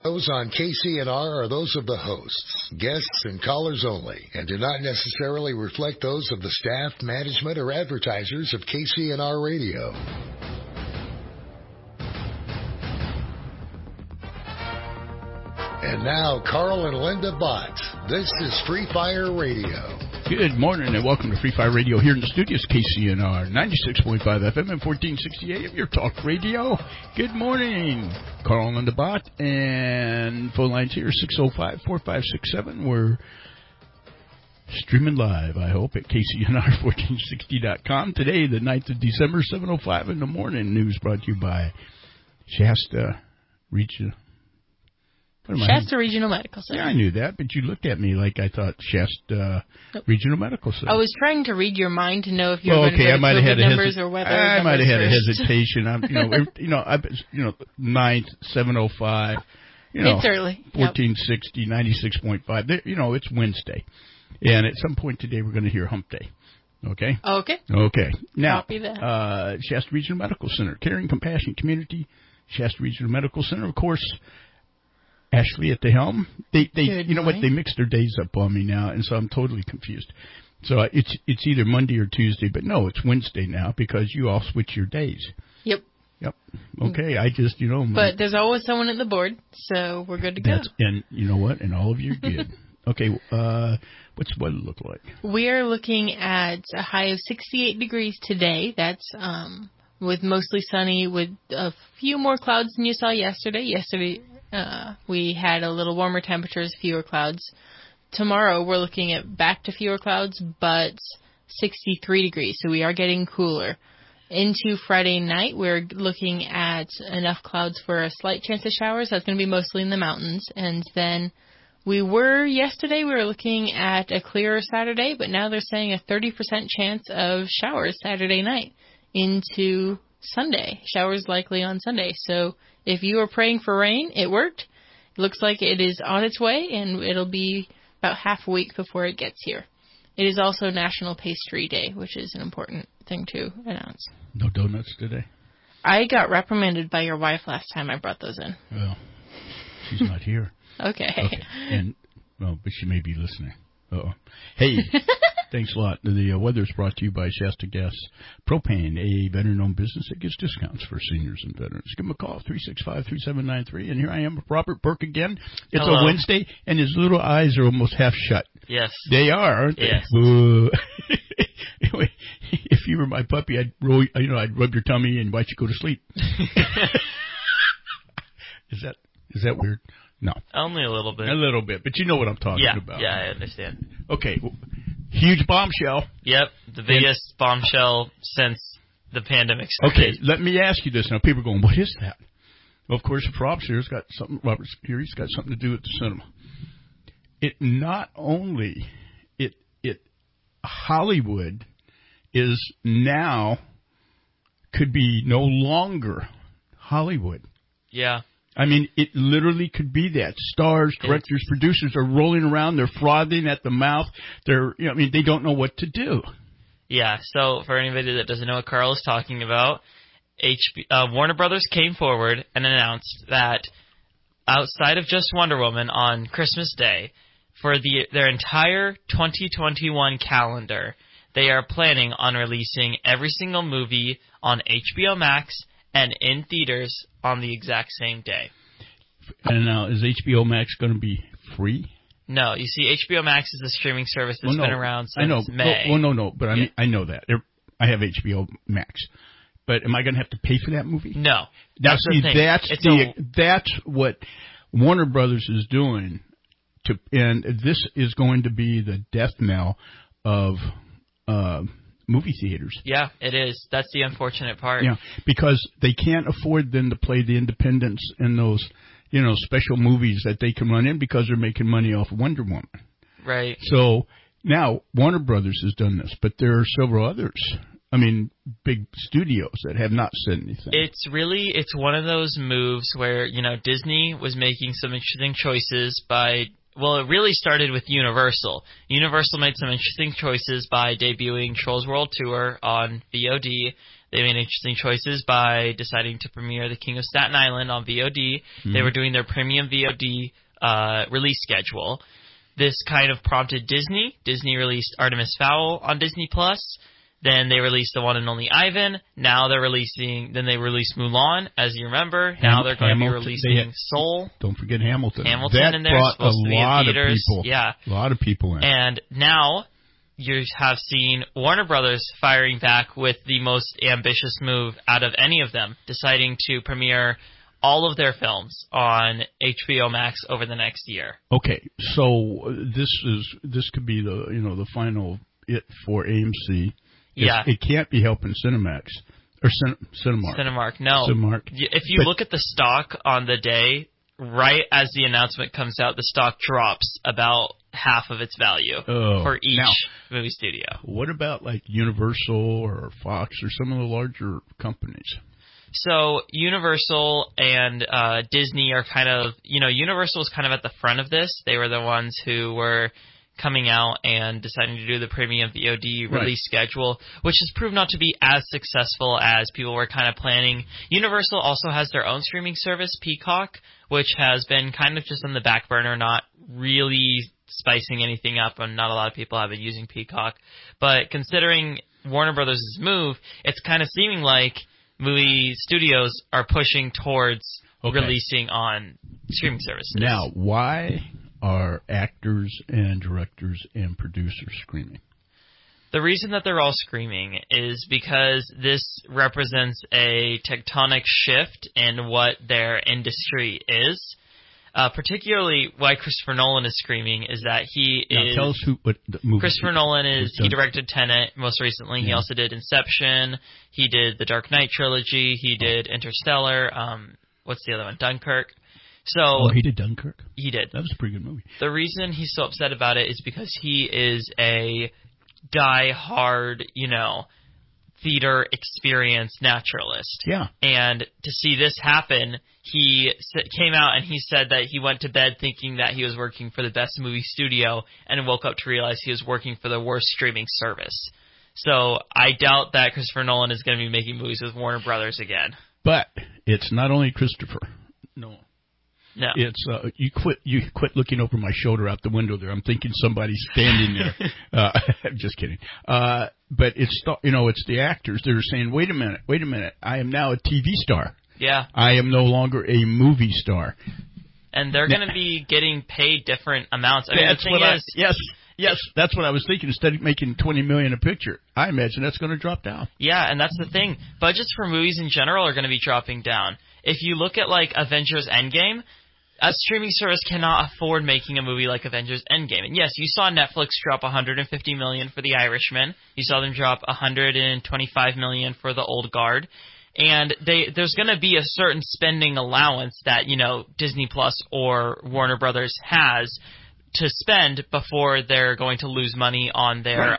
Those on KCNR are those of the hosts, guests, and callers only, and do not necessarily reflect those of the staff, management, or advertisers of KCNR Radio. And now, Carl and Linda Bott. This is Free Fire Radio. Good morning and welcome to Free Fire Radio here in the studios, KCNR 96.5 FM and 1460 AM, your talk radio. Good morning, Carl and Linda Bott, and phone lines here 605-4567. We're streaming live, I hope, at KCNR1460.com. Today, the 9th of December, 7:05 in the morning. News brought to you by Shasta Regional. Shasta Regional Medical Center. Yeah, I knew that, but you looked at me like I thought Shasta Regional Medical Center. I was trying to read your mind to know if you were going to I go might to have had numbers or whether I might have had a first. hesitation. 9th, 7:05. It's early. 1460, 96.5. It's Wednesday, and at some point today we're going to hear Hump Day. Okay. Okay. Now, copy that. Shasta Regional Medical Center, caring, compassionate community. Shasta Regional Medical Center, of course. Ashley at the helm. They you know what? They mixed their days up on me now, and so I'm totally confused. So it's either Monday or Tuesday, but no, it's Wednesday now because you all switch your days. Yep. Okay, I just But there's always someone at the board, so we're good to go. And you know what? And all of you are good. Okay, what's the weather look like? We are looking at a high of 68 degrees today. That's with mostly sunny, with a few more clouds than you saw yesterday. Yesterday. We had a little warmer temperatures, fewer clouds. Tomorrow we're looking at back to fewer clouds, but 63 degrees, so we are getting cooler. Into Friday night, we're looking at enough clouds for a slight chance of showers. That's going to be mostly in the mountains. And then yesterday we were looking at a clearer Saturday, but now they're saying a 30% chance of showers Saturday night into Sunday. Showers likely on Sunday. So if you were praying for rain, it worked. It looks like it is on its way, and it'll be about half a week before it gets here. It is also National Pastry Day, which is an important thing to announce. No donuts today? I got reprimanded by your wife last time I brought those in. Well, she's not here. Okay. But she may be listening. Uh-oh. Hey, thanks a lot. The weather's brought to you by Shasta Gas Propane, a veteran-owned business that gives discounts for seniors and veterans. Give them a call, 365-3793. And here I am with Robert Burke again. It's Hello. a Wednesday, and his little eyes are almost half shut. Yes. They are, aren't they? Yes. Anyway, if you were my puppy, I'd rub your tummy and watch you go to sleep. Is that weird? No. Only a little bit. A little bit, but you know what I'm talking about. Yeah, I understand. Okay, huge bombshell. Yep, the biggest bombshell since the pandemic started. Okay, let me ask you this. Now, people are going, what is that? Well, of course, if Rob's here, he's got something to do with the cinema. It not only, Hollywood is now, could be no longer Hollywood. Yeah. I mean, it literally could be that. Stars, directors, producers are rolling around. They're frothing at the mouth. They don't know what to do. Yeah, so for anybody that doesn't know what Carl is talking about, Warner Brothers came forward and announced that outside of just Wonder Woman on Christmas Day, for their entire 2021 calendar, they are planning on releasing every single movie on HBO Max and in theaters on the exact same day. And now, is HBO Max going to be free? No, you see, HBO Max is a streaming service that's been around since May. But I know that. I have HBO Max. But am I going to have to pay for that movie? No. That's what Warner Brothers is doing. And this is going to be the death knell of movie theaters. Yeah, it is. That's the unfortunate part. Yeah, because they can't afford then to play the independents in those, special movies that they can run in because they're making money off of Wonder Woman. Right. So now Warner Brothers has done this, but there are several others. I mean, big studios that have not said anything. It's one of those moves where, Disney was making some interesting choices it really started with Universal. Universal made some interesting choices by debuting Trolls World Tour on VOD. They made interesting choices by deciding to premiere The King of Staten Island on VOD. Mm-hmm. They were doing their premium VOD release schedule. This kind of prompted Disney. Disney released Artemis Fowl on Disney+. Then they released the one and only Ivan. Now they released Mulan, as you remember. Now they're going to be releasing Soul. Don't forget Hamilton. That in there. Brought a lot of people. Yeah. A lot of people in. And now you have seen Warner Brothers firing back with the most ambitious move out of any of them, deciding to premiere all of their films on HBO Max over the next year. Okay, so this could be the final it for AMC. It can't be helping Cinemax or Cinemark. Cinemark, no. Cinemark. If you look at the stock on the day, right as the announcement comes out, the stock drops about half of its value for each movie studio. What about like Universal or Fox or some of the larger companies? So Universal and Disney are kind of, Universal is kind of at the front of this. They were the ones who were coming out and deciding to do the premium VOD release schedule, which has proved not to be as successful as people were kind of planning. Universal also has their own streaming service, Peacock, which has been kind of just on the back burner, not really spicing anything up, and not a lot of people have been using Peacock. But considering Warner Brothers' move, it's kind of seeming like movie studios are pushing towards releasing on streaming services. Now, why are actors and directors and producers screaming? The reason that they're all screaming is because this represents a tectonic shift in what their industry is. Particularly why Christopher Nolan is screaming is that tell us what the movie Christopher Nolan is. He directed Tenet most recently. Yeah. He also did Inception. He did the Dark Knight trilogy. He did Interstellar. What's the other one? Dunkirk. So he did Dunkirk? He did. That was a pretty good movie. The reason he's so upset about it is because he is a die-hard, theater experience naturalist. Yeah. And to see this happen, he came out and he said that he went to bed thinking that he was working for the best movie studio and woke up to realize he was working for the worst streaming service. So I doubt that Christopher Nolan is going to be making movies with Warner Brothers again. But it's not only Christopher. No. It's you quit looking over my shoulder out the window there. I'm thinking somebody's standing there. I'm just kidding. But it's it's the actors that are saying, wait a minute, I am now a TV star. Yeah. I am no longer a movie star. And they're going to be getting paid different amounts. I mean, the thing is, yes, that's what I was thinking. Instead of making $20 million a picture, I imagine that's going to drop down. Yeah, and that's the thing. Budgets for movies in general are going to be dropping down. If you look at like Avengers Endgame, a streaming service cannot afford making a movie like Avengers Endgame. And yes, you saw Netflix drop $150 million for The Irishman. You saw them drop $125 million for The Old Guard. And there's going to be a certain spending allowance that, Disney Plus or Warner Brothers has to spend before they're going to lose money on their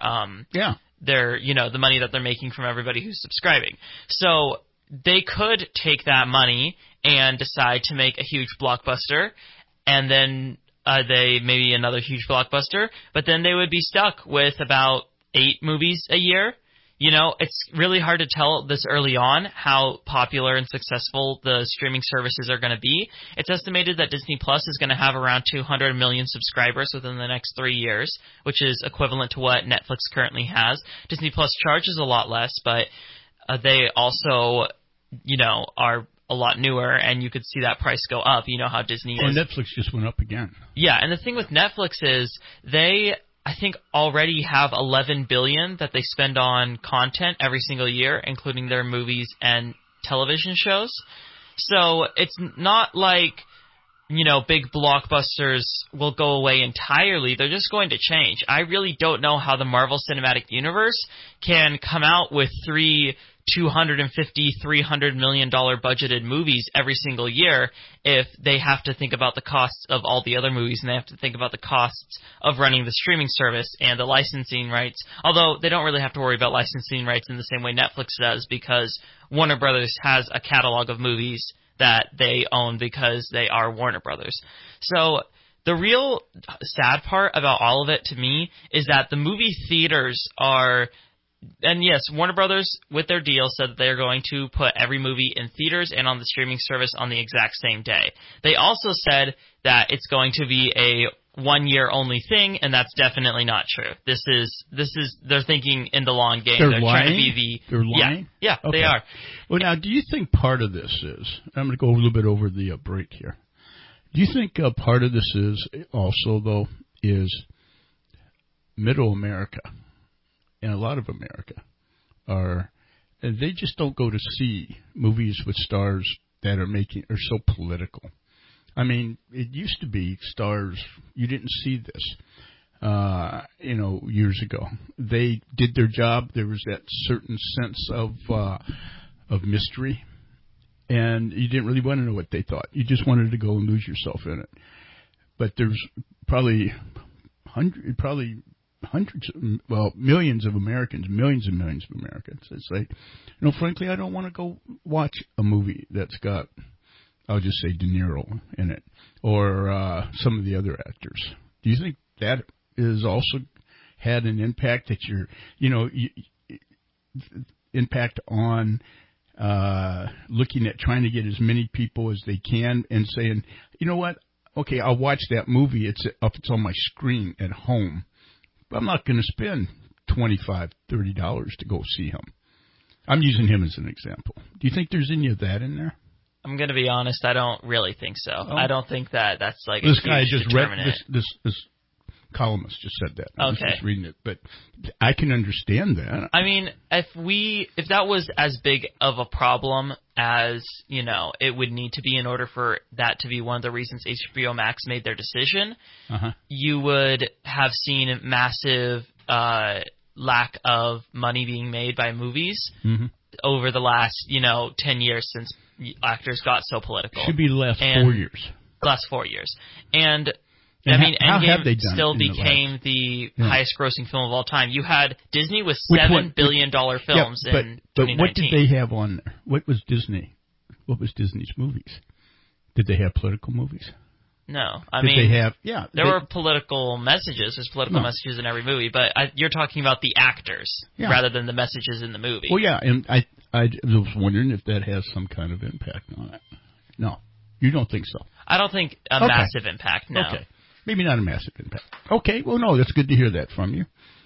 the money that they're making from everybody who's subscribing. So they could take that money and decide to make a huge blockbuster, and then maybe another huge blockbuster, but then they would be stuck with about 8 movies a year. It's really hard to tell this early on how popular and successful the streaming services are going to be. It's estimated that Disney Plus is going to have around 200 million subscribers within the next 3 years, which is equivalent to what Netflix currently has. Disney Plus charges a lot less, but they also, are a lot newer, and you could see that price go up. You know how Disney is. And Netflix just went up again. Yeah, and the thing with Netflix is they, I think, already have $11 billion that they spend on content every single year, including their movies and television shows. So it's not like, big blockbusters will go away entirely. They're just going to change. I really don't know how the Marvel Cinematic Universe can come out with 3 $250, $300 million budgeted movies every single year if they have to think about the costs of all the other movies, and they have to think about the costs of running the streaming service and the licensing rights. Although they don't really have to worry about licensing rights in the same way Netflix does, because Warner Brothers has a catalog of movies that they own because they are Warner Brothers. So the real sad part about all of it to me is that the movie theaters are And yes, Warner Brothers, with their deal, said that they are going to put every movie in theaters and on the streaming service on the exact same day. They also said that it's going to be a 1 year only thing, and that's definitely not true. This is they're thinking in the long game. They're lying? Trying to be They're lying? Yeah, Okay. they are. Well, now, do you think part of this is, I'm going to go a little bit over the break here. Do you think part of this is also, though, is middle America and a lot of America they just don't go to see movies with stars that are so political. I mean, it used to be stars, you didn't see this, years ago. They did their job. There was that certain sense of mystery, and you didn't really want to know what they thought. You just wanted to go and lose yourself in it. But there's probably millions and millions of Americans that say, frankly, I don't want to go watch a movie that's got, I'll just say, De Niro in it, or some of the other actors. Do you think that is also had an impact that impact on looking at trying to get as many people as they can and saying, you know what, okay, I'll watch that movie. It's on my screen at home. But I'm not going to spend $25, $30 to go see him. I'm using him as an example. Do you think there's any of that in there? I'm going to be honest. I don't really think so. Oh. I don't think that's like this a guy huge just determinant. read this columnist just said that. I was Okay. just reading it, but I can understand that. I mean, if that was as big of a problem as, it would need to be in order for that to be one of the reasons HBO Max made their decision, you would have seen massive lack of money being made by movies over the last, 10 years since actors got so political. Should be the last 4 years. Last 4 years. And And I mean, how have they Endgame done still in the became last- the highest grossing film of all time. You had Disney with Which $7 one? billion films but, in but 2019. what did they have on there? What was Disney? What was Disney's movies? Did they have political movies? No. I Did mean, they have, there were political messages. There's political messages in every movie, but you're talking about the actors rather than the messages in the movie. Well, yeah, and I was wondering if that has some kind of impact on it. No, you don't think so? I don't think a massive impact, no. Okay. Maybe not a massive impact. Okay, well, no, that's good to hear that from you.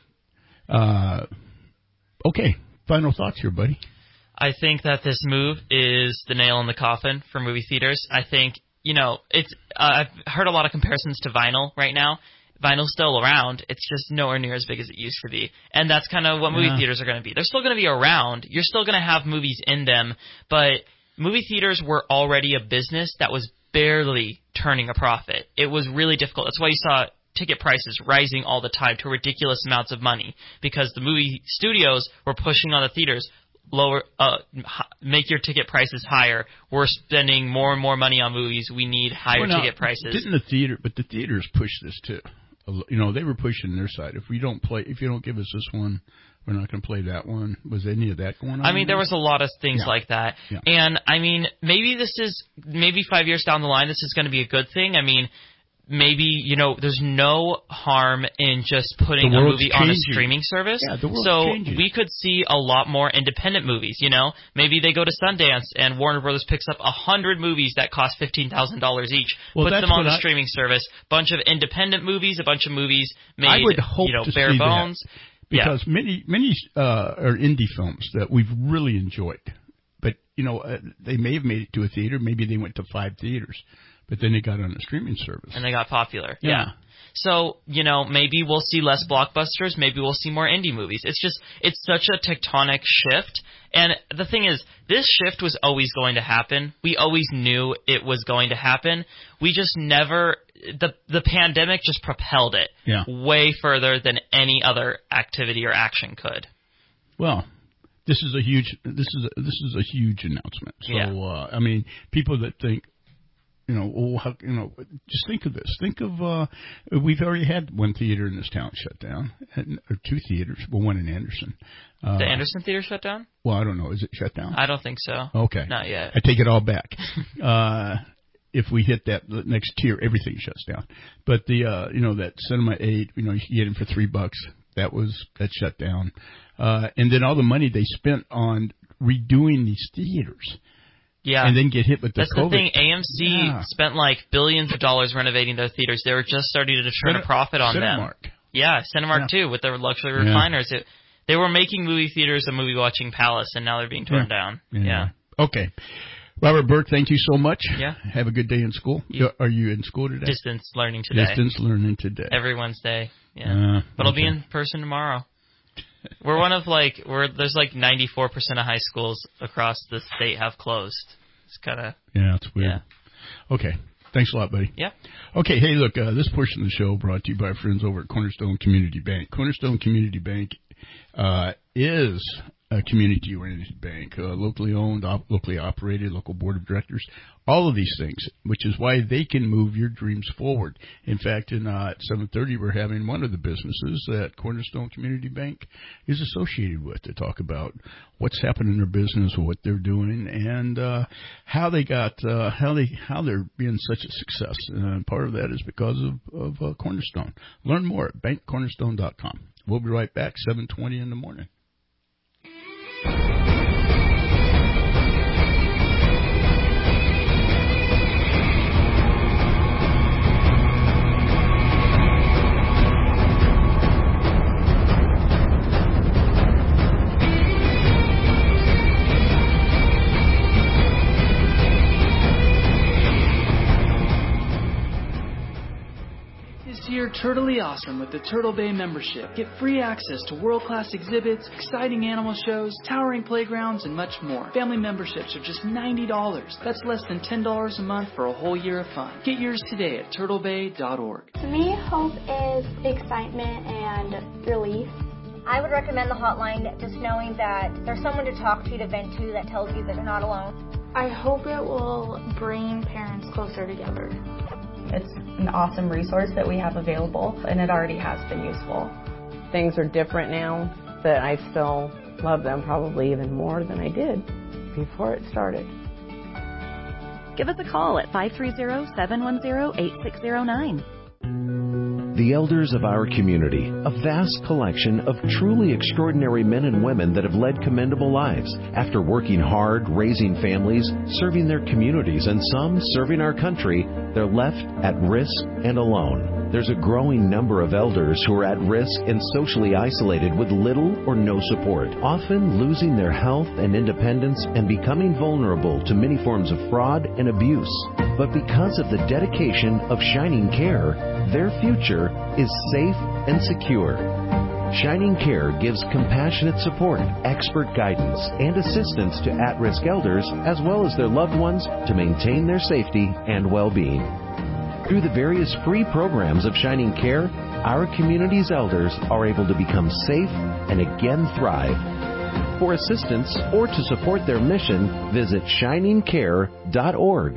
Okay, final thoughts here, buddy. I think that this move is the nail in the coffin for movie theaters. I think, it's. I've heard a lot of comparisons to vinyl right now. Vinyl's still around. It's just nowhere near as big as it used to be. And that's kind of what movie theaters are going to be. They're still going to be around. You're still going to have movies in them, but movie theaters were already a business that was barely turning a profit. It was really difficult. That's why you saw ticket prices rising all the time to ridiculous amounts of money, because the movie studios were pushing on the theaters, make your ticket prices higher. We're spending more and more money on movies. We need higher ticket prices. Didn't the theaters push this too? They were pushing their side. If you don't give us this one, we're not going to play that one. Was any of that going on? I mean, there was a lot of things like that. Yeah. And, I mean, maybe 5 years down the line, this is going to be a good thing. I mean, maybe, there's no harm in just putting a movie on a streaming service. Yeah, the world's changing. We could see a lot more independent movies, Maybe they go to Sundance and Warner Brothers picks up 100 movies that cost $15,000 each, puts them on the streaming service, bunch of independent movies, a bunch of movies made, I would hope to bare see bones. That. Because many are indie films that we've really enjoyed. But, they may have made it to a theater. Maybe they went to 5 theaters. But then they got on a streaming service. And they got popular. Yeah. So, maybe we'll see less blockbusters. Maybe we'll see more indie movies. It's such a tectonic shift. And the thing is, this shift was always going to happen. We always knew it was going to happen. We just never, the pandemic just propelled it way further than any other activity or action could. Well, this is a huge announcement. So, I mean, people that think, just think of this. Think of, we've already had one theater in this town shut down, or 2 theaters. Well, one in Anderson. The Anderson Theater shut down? Well, I don't know. Is it shut down? I don't think so. Okay. Not yet. I take it all back. If we hit that next tier, everything shuts down. But the, that Cinema 8, you get it for $3. that shut down. And then all the money they spent on redoing these theaters. Yeah. And then get hit with the COVID. That's the thing. AMC spent like billions of dollars renovating their theaters. They were just starting to turn a profit on them. Yeah, Cinemark too, with their luxury recliners. They were making movie theaters a movie-watching palace, and now they're being torn down. Yeah. Okay. Robert Burke, thank you so much. Yeah. Have a good day in school. Are you in school today? Distance learning today. Distance learning today. Every Wednesday. Yeah. But I'll be in person tomorrow. We're one of there's 94% of high schools across the state have closed. It's kind of. Yeah, it's weird. Yeah. Okay. Thanks a lot, buddy. Yeah. Okay, hey, look, this portion of the show brought to you by our friends over at Cornerstone Community Bank. Cornerstone Community Bank is a community-oriented bank, locally owned, locally operated, local board of directors, all of these things, which is why they can move your dreams forward. In fact, at 7:30, we're having one of the businesses that Cornerstone Community Bank is associated with to talk about what's happening in their business, what they're doing, and how they got how they're being such a success. And part of that is because of Cornerstone. Learn more at bankcornerstone.com. We'll be right back, 7:20 in the morning. You're totally awesome with the Turtle Bay membership. Get free access to world-class exhibits, exciting animal shows, towering playgrounds, and much more. Family memberships are just $90. That's less than $10 a month for a whole year of fun. Get yours today at turtlebay.org. To me, hope is excitement and relief. I would recommend the hotline, just knowing that there's someone to talk to vent to, that tells you that you're not alone. I hope it will bring parents closer together. It's an awesome resource that we have available, and it already has been useful. Things are different now, but I still love them probably even more than I did before it started. Give us a call at 530-710-8609. The elders of our community, a vast collection of truly extraordinary men and women that have led commendable lives after working hard, raising families, serving their communities, and some serving our country. They're left at risk and alone. There's a growing number of elders who are at risk and socially isolated with little or no support, often losing their health and independence and becoming vulnerable to many forms of fraud and abuse. But because of the dedication of Shining Care, their future is safe and secure. Shining Care gives compassionate support, expert guidance, and assistance to at-risk elders as well as their loved ones to maintain their safety and well-being. Through the various free programs of Shining Care, our community's elders are able to become safe and again thrive. For assistance or to support their mission, visit shiningcare.org.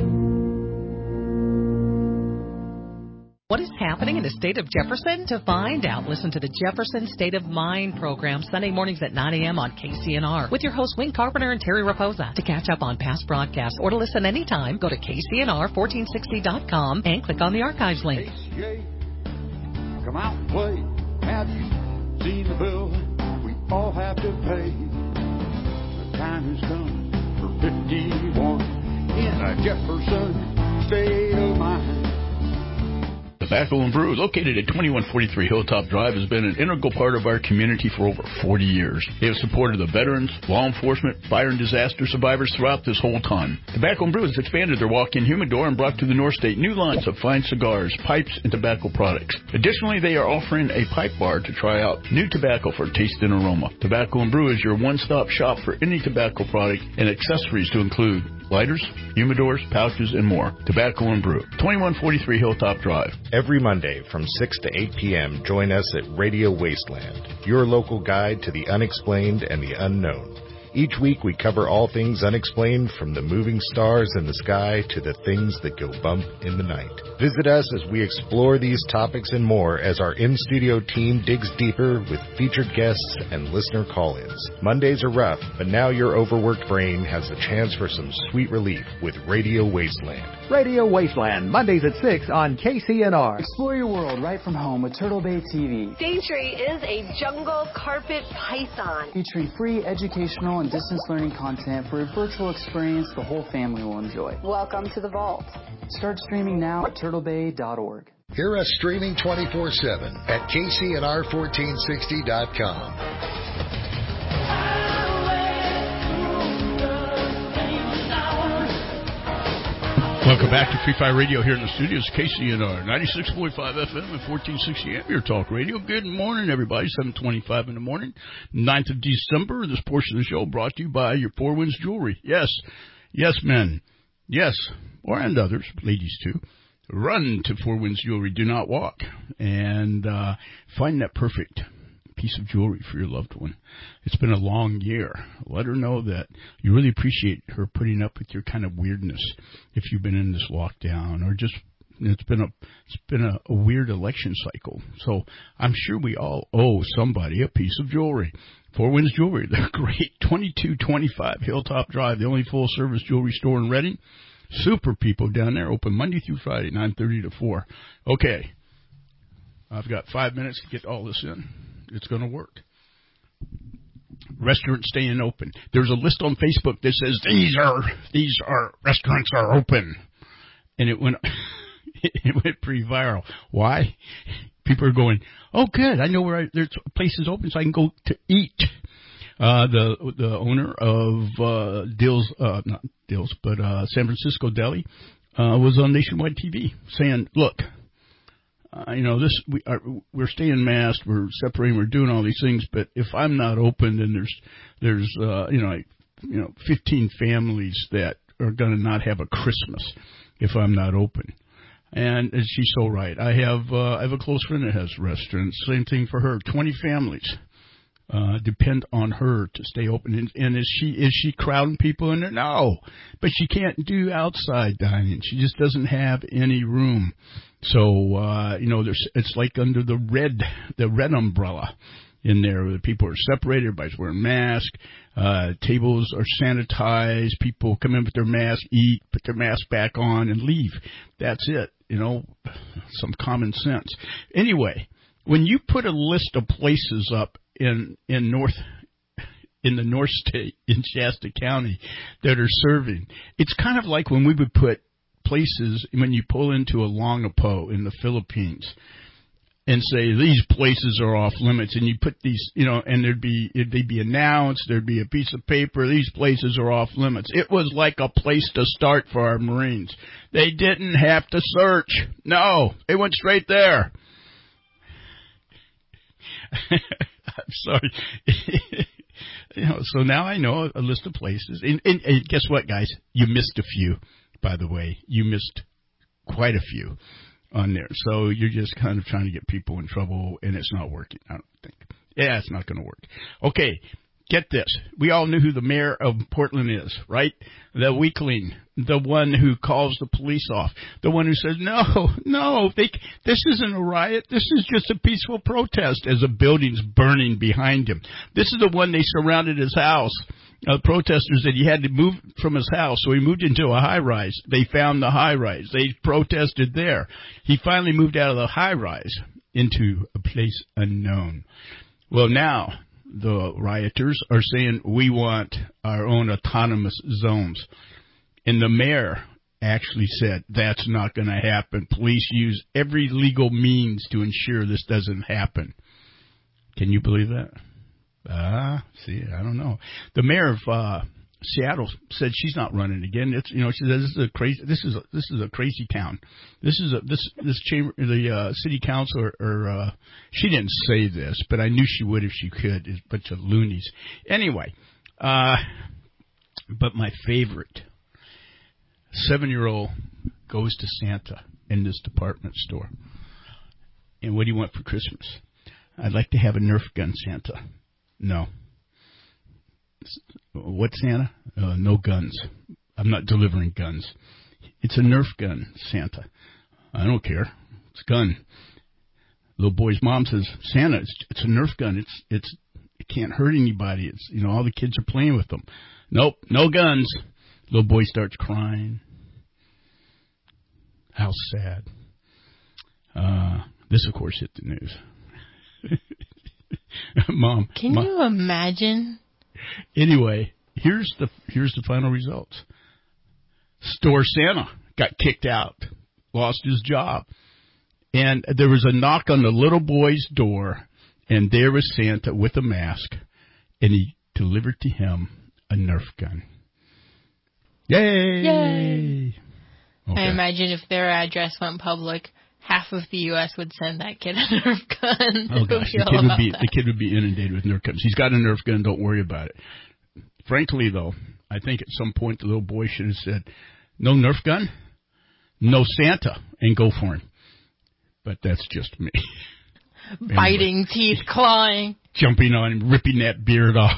What is happening in the state of Jefferson? To find out, listen to the Jefferson State of Mind program Sunday mornings at 9 a.m. on KCNR with your hosts Wayne Carpenter and Terry Raposa. To catch up on past broadcasts or to listen anytime, go to KCNR1460.com and click on the archives link. HCA, come out and play. Have you seen the bill we all have to pay? The time has come for 51 in a Jefferson State of Mind. Tobacco and Brew, located at 2143 Hilltop Drive, has been an integral part of our community for over 40 years. They have supported the veterans, law enforcement, fire and disaster survivors throughout this whole time. Tobacco and Brew has expanded their walk-in humidor and brought to the North State new lines of fine cigars, pipes, and tobacco products. Additionally, they are offering a pipe bar to try out new tobacco for taste and aroma. Tobacco and Brew is your one-stop shop for any tobacco product and accessories to include lighters, humidors, pouches, and more. Tobacco and Brew, 2143 Hilltop Drive. Every Monday from 6 to 8 p.m., join us at Radio Wasteland, your local guide to the unexplained and the unknown. Each week we cover all things unexplained, from the moving stars in the sky to the things that go bump in the night. Visit us as we explore these topics and more as our in-studio team digs deeper with featured guests and listener call-ins. Mondays are rough, but now your overworked brain has a chance for some sweet relief with Radio Wasteland. Radio Wasteland, Mondays at 6 on KCNR. Explore your world right from home with Turtle Bay TV. Daintree is a jungle carpet python. Featuring free educational and distance learning content for a virtual experience the whole family will enjoy. Welcome to the vault. Start streaming now at turtlebay.org. Hear us streaming 24/7 at KCNR1460.com. Welcome back to Free Fire Radio here in the studios, KCNR 96.5 FM and 1460 AM, your talk radio. Good morning, everybody. 7:25 in the morning, 9th of December. This portion of the show brought to you by your Four Winds Jewelry. Yes, men. Yes, and others, ladies too. Run to Four Winds Jewelry. Do not walk. And find that perfect piece of jewelry for your loved one. It's been a long year. Let her know that you really appreciate her putting up with your kind of weirdness if you've been in this lockdown, or just it's been a weird election cycle. So I'm sure we all owe somebody a piece of jewelry. Four Winds Jewelry, they're great. 2225 Hilltop Drive, the only full service jewelry store in Reading. Super people down there, open Monday through Friday, 9:30 to 4. Okay, I've got 5 minutes to get all this in. It's going to work. Restaurants staying open. There's a list on Facebook that says these are restaurants are open, and it went pretty viral. Why? People are going, oh good, I know where there's places open so I can go to eat. The owner of San Francisco Deli was on Nationwide TV saying, look, we're staying masked, we're separating, we're doing all these things, but if I'm not open, then there's 15 families that are going to not have a Christmas if I'm not open. And she's so right. I have a close friend that has restaurants. Same thing for her. 20 families depend on her to stay open. And is she crowding people in there? No, but she can't do outside dining. She just doesn't have any room. So it's like under the red umbrella in there. The people are separated. Everybody's wearing masks. Tables are sanitized. People come in with their mask, eat, put their mask back on, and leave. That's it. Some common sense. Anyway, when you put a list of places up in the North State, in Shasta County, that are serving, it's kind of like when we would put places when you pull into a Longapo in the Philippines and say these places are off limits, and you put these, and they'd be announced, there'd be a piece of paper, these places are off limits. It was like a place to start for our Marines. They didn't have to search. No, they went straight there. I'm sorry. So now I know a list of places. And guess what, guys? You missed a few, by the way. You missed quite a few on there. So you're just kind of trying to get people in trouble, and it's not working, I don't think. Yeah, it's not going to work. Okay, get this. We all knew who the mayor of Portland is, right? The weakling, the one who calls the police off, the one who says, no, this isn't a riot. This is just a peaceful protest, as a building's burning behind him. This is the one they surrounded his house. Protesters said he had to move from his house, so he moved into a high-rise. They found the high-rise. They protested there. He finally moved out of the high-rise into a place unknown. Well, now the rioters are saying we want our own autonomous zones. And the mayor actually said that's not going to happen. Police use every legal means to ensure this doesn't happen. Can you believe that? See, I don't know. The mayor of Seattle said she's not running again. It's, she says this is a crazy town. This chamber, the city council, or she didn't say this, but I knew she would if she could. Is a bunch of loonies. Anyway, but my favorite, 7-year-old goes to Santa in this department store. And what do you want for Christmas? I'd like to have a Nerf gun, Santa. No. What Santa? No guns. I'm not delivering guns. It's a Nerf gun, Santa. I don't care. It's a gun. Little boy's mom says, Santa, it's a Nerf gun. It can't hurt anybody. It's, all the kids are playing with them. Nope, no guns. Little boy starts crying. How sad. This, of course, hit the news. Mom. Can you imagine? Anyway, here's the final results. Store Santa got kicked out, lost his job. And there was a knock on the little boy's door, and there was Santa with a mask, and he delivered to him a Nerf gun. Yay! Yay! Okay. I imagine if their address went public, half of the U.S. would send that kid a Nerf gun. Oh, gosh. The kid would be inundated with Nerf guns. He's got a Nerf gun. Don't worry about it. Frankly, though, I think at some point the little boy should have said, no Nerf gun, no Santa, and go for him. But that's just me. Biting teeth, clawing. Jumping on him, ripping that beard off.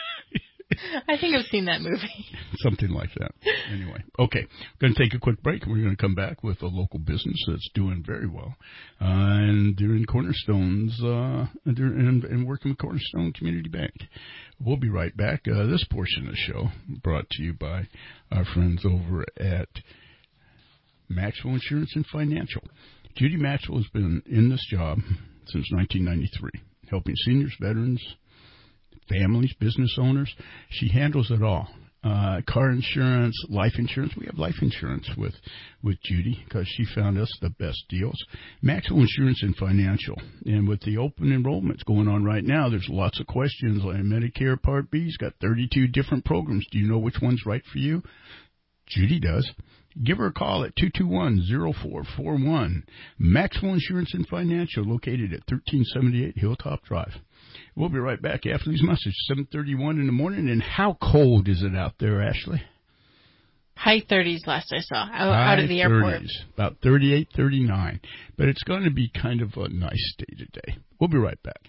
I think I've seen that movie. Something like that. Anyway, okay. Going to take a quick break, and we're going to come back with a local business that's doing very well. And they're in Cornerstone's, and working with Cornerstone Community Bank. We'll be right back. This portion of the show brought to you by our friends over at Maxwell Insurance and Financial. Judy Maxwell has been in this job since 1993, helping seniors, veterans, families, business owners. She handles it all. Car insurance, life insurance. We have life insurance with Judy because she found us the best deals. Maxwell Insurance and Financial. And with the open enrollments going on right now, there's lots of questions like Medicare Part B's got 32 different programs. Do you know which one's right for you? Judy does. Give her a call at 221-0441. Maxwell Insurance and Financial, located at 1378 Hilltop Drive. We'll be right back after these messages, 7:31 in the morning. And how cold is it out there, Ashley? High 30s last I saw, out of the airport. 30s, about 38, 39. But it's going to be kind of a nice day today. We'll be right back.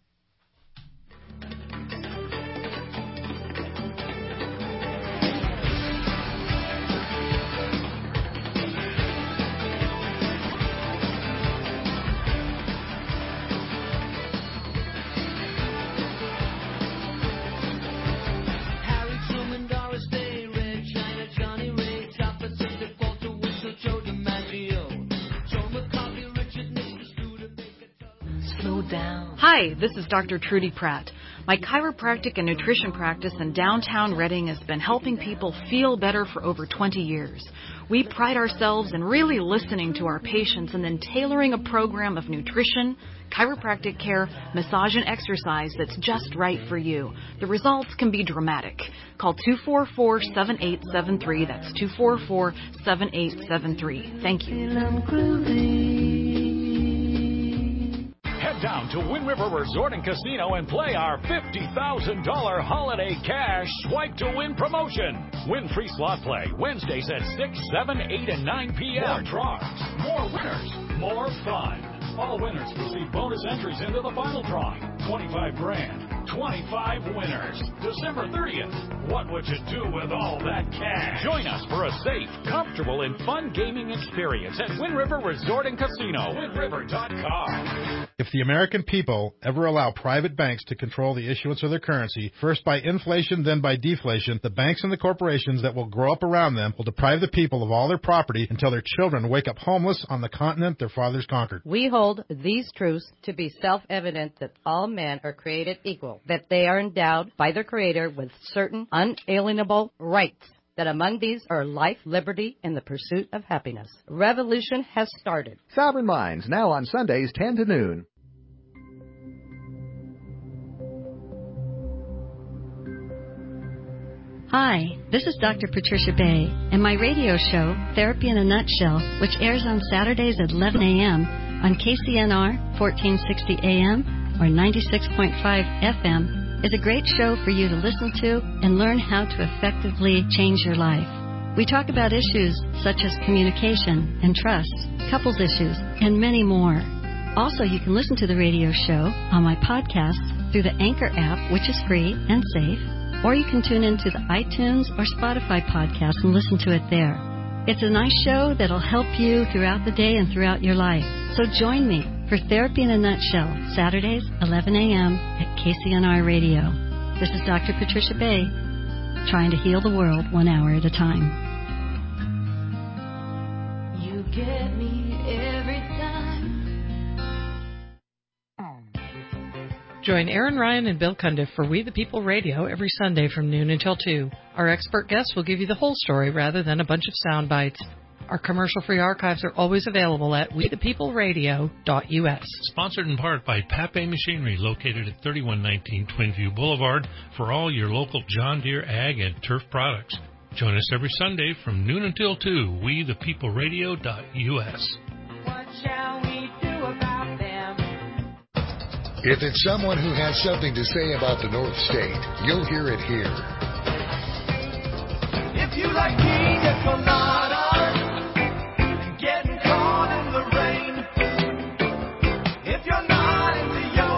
Hi, this is Dr. Trudy Pratt. My chiropractic and nutrition practice in downtown Reading has been helping people feel better for over 20 years. We pride ourselves in really listening to our patients and then tailoring a program of nutrition, chiropractic care, massage, and exercise that's just right for you. The results can be dramatic. Call 244-7873. That's 244-7873. Thank you. Head down to Wind River Resort and Casino and play our $50,000 holiday cash swipe to win promotion. Win free slot play Wednesdays at 6, 7, 8, and 9 p.m. More draws, more winners, more fun. All winners receive bonus entries into the final drawing. 25 grand. 25 winners. December 30th. What would you do with all that cash? Join us for a safe, comfortable, and fun gaming experience at Wind River Resort and Casino. WindRiver.com. If the American people ever allow private banks to control the issuance of their currency, first by inflation, then by deflation, the banks and the corporations that will grow up around them will deprive the people of all their property until their children wake up homeless on the continent their fathers conquered. We hold these truths to be self-evident that all men are created equal, that they are endowed by their Creator with certain unalienable rights, that among these are life, liberty, and the pursuit of happiness. Revolution has started. Sovereign Minds, now on Sundays 10 to noon. Hi, this is Dr. Patricia Bay, and my radio show, Therapy in a Nutshell, which airs on Saturdays at 11 a.m. on KCNR 1460 AM or 96.5 FM, is a great show for you to listen to and learn how to effectively change your life. We talk about issues such as communication and trust, couples issues, and many more. Also, you can listen to the radio show on my podcast through the Anchor app, which is free and safe, or you can tune into the iTunes or Spotify podcast and listen to it there. It's a nice show that'll help you throughout the day and throughout your life. So join me for Therapy in a Nutshell, Saturdays, 11 a.m. at KCNR Radio. This is Dr. Patricia Bay, trying to heal the world 1 hour at a time. You get me every time. Join Aaron Ryan and Bill Cundiff for We the People Radio every Sunday from noon until 2. Our expert guests will give you the whole story rather than a bunch of sound bites. Our commercial-free archives are always available at wethepeopleradio.us. Sponsored in part by Pape Machinery, located at 3119 Twinview Boulevard, for all your local John Deere ag and turf products. Join us every Sunday from noon until 2, wethepeopleradio.us. What shall we do about them? If it's someone who has something to say about the North State, you'll hear it here. If you like pina coladas and getting caught in the rain, if you're not into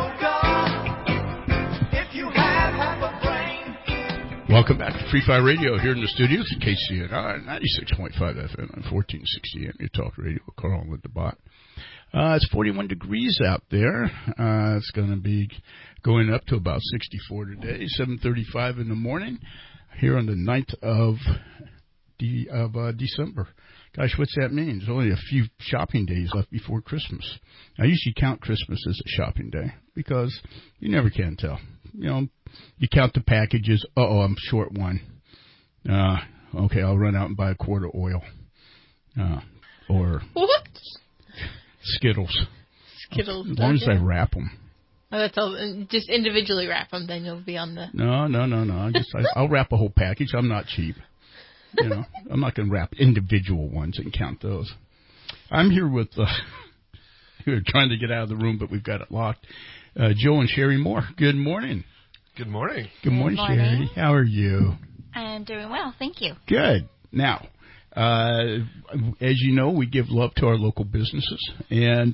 yoga, if you have half a brain. Welcome back to Free Fire Radio here in the studios at KCNR 96.5 FM and 1460 AM. Your talk radio with Carl and Linda Bott. It's 41 degrees out there. It's going to be going up to about 64 today, 7:35 in the morning, here on the 9th of December. Gosh, what's that mean? There's only a few shopping days left before Christmas. I usually count Christmas as a shopping day because you never can tell. You know, you count the packages. Uh-oh, I'm short one. Okay, I'll run out and buy a quart of oil. Or... What? Skittles. Skittles. As long as I wrap them. Oh, that's all. Just individually wrap them, then you'll be on the... No. I'll wrap a whole package. I'm not cheap. You know, I'm not going to wrap individual ones and count those. I'm here with... we're trying to get out of the room, but we've got it locked. Joe and Sherry Moore. Good morning. Good morning. Good morning, Sherry. How are you? I'm doing well, thank you. Good. Now... as you know, we give love to our local businesses, and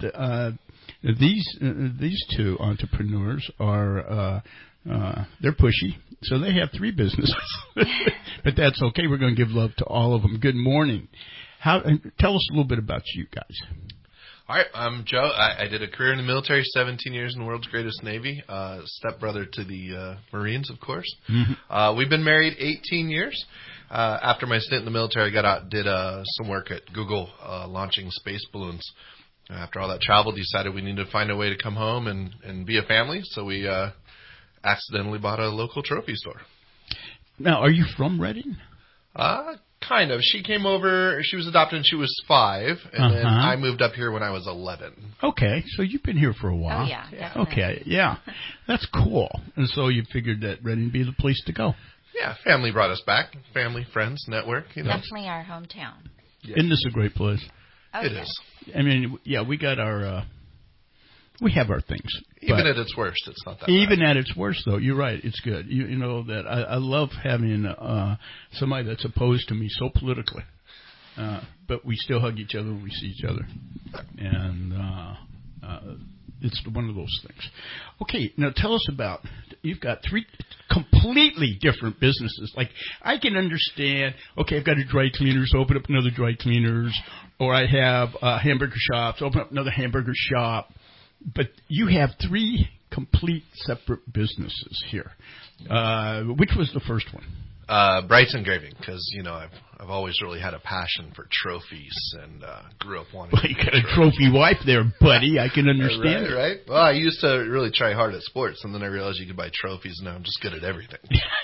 these two entrepreneurs are they're pushy, so they have 3 businesses, but that's okay. We're going to give love to all of them. Good morning. Tell us a little bit about you guys. All right, I'm Joe. I did a career in the military, 17 years in the world's greatest Navy, stepbrother to the Marines, of course. Mm-hmm. We've been married 18 years. After my stint in the military, I got out and did some work at Google launching space balloons. After all that travel, decided we needed to find a way to come home and be a family, so we accidentally bought a local trophy store. Now, are you from Reading? Kind of. She came over, she was adopted when she was 5, and then I moved up here when I was 11. Okay, so you've been here for a while. Oh, yeah, definitely. Okay, yeah. That's cool. And so you figured that Reading would be the place to go. Yeah, family brought us back. Family, friends, network. You know. Definitely our hometown. Yeah. Isn't this a great place? Oh, it is. I mean, yeah, we got our... we have our things. Even at its worst, it's not that even bad. At its worst, though, you're right. It's good. You know that I love having somebody that's opposed to me so politically, but we still hug each other when we see each other, and it's one of those things. Okay, now tell us about. You've got 3 completely different businesses. Like I can understand. Okay, I've got a dry cleaners. Open up another dry cleaners, or I have hamburger shops. Open up another hamburger shop. But you have 3 complete separate businesses here. Which was the first one? Bright's Engraving, because you know I've always really had a passion for trophies and grew up wanting. Well, you got a trophy wife there, buddy. I can understand. Right. Well, I used to really try hard at sports, and then I realized you could buy trophies, and now I'm just good at everything.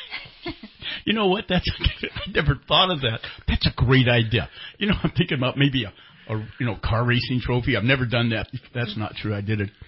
You know what? I never thought of that. That's a great idea. You know, I'm thinking about maybe a car racing trophy. I've never done that. That's not true. I did a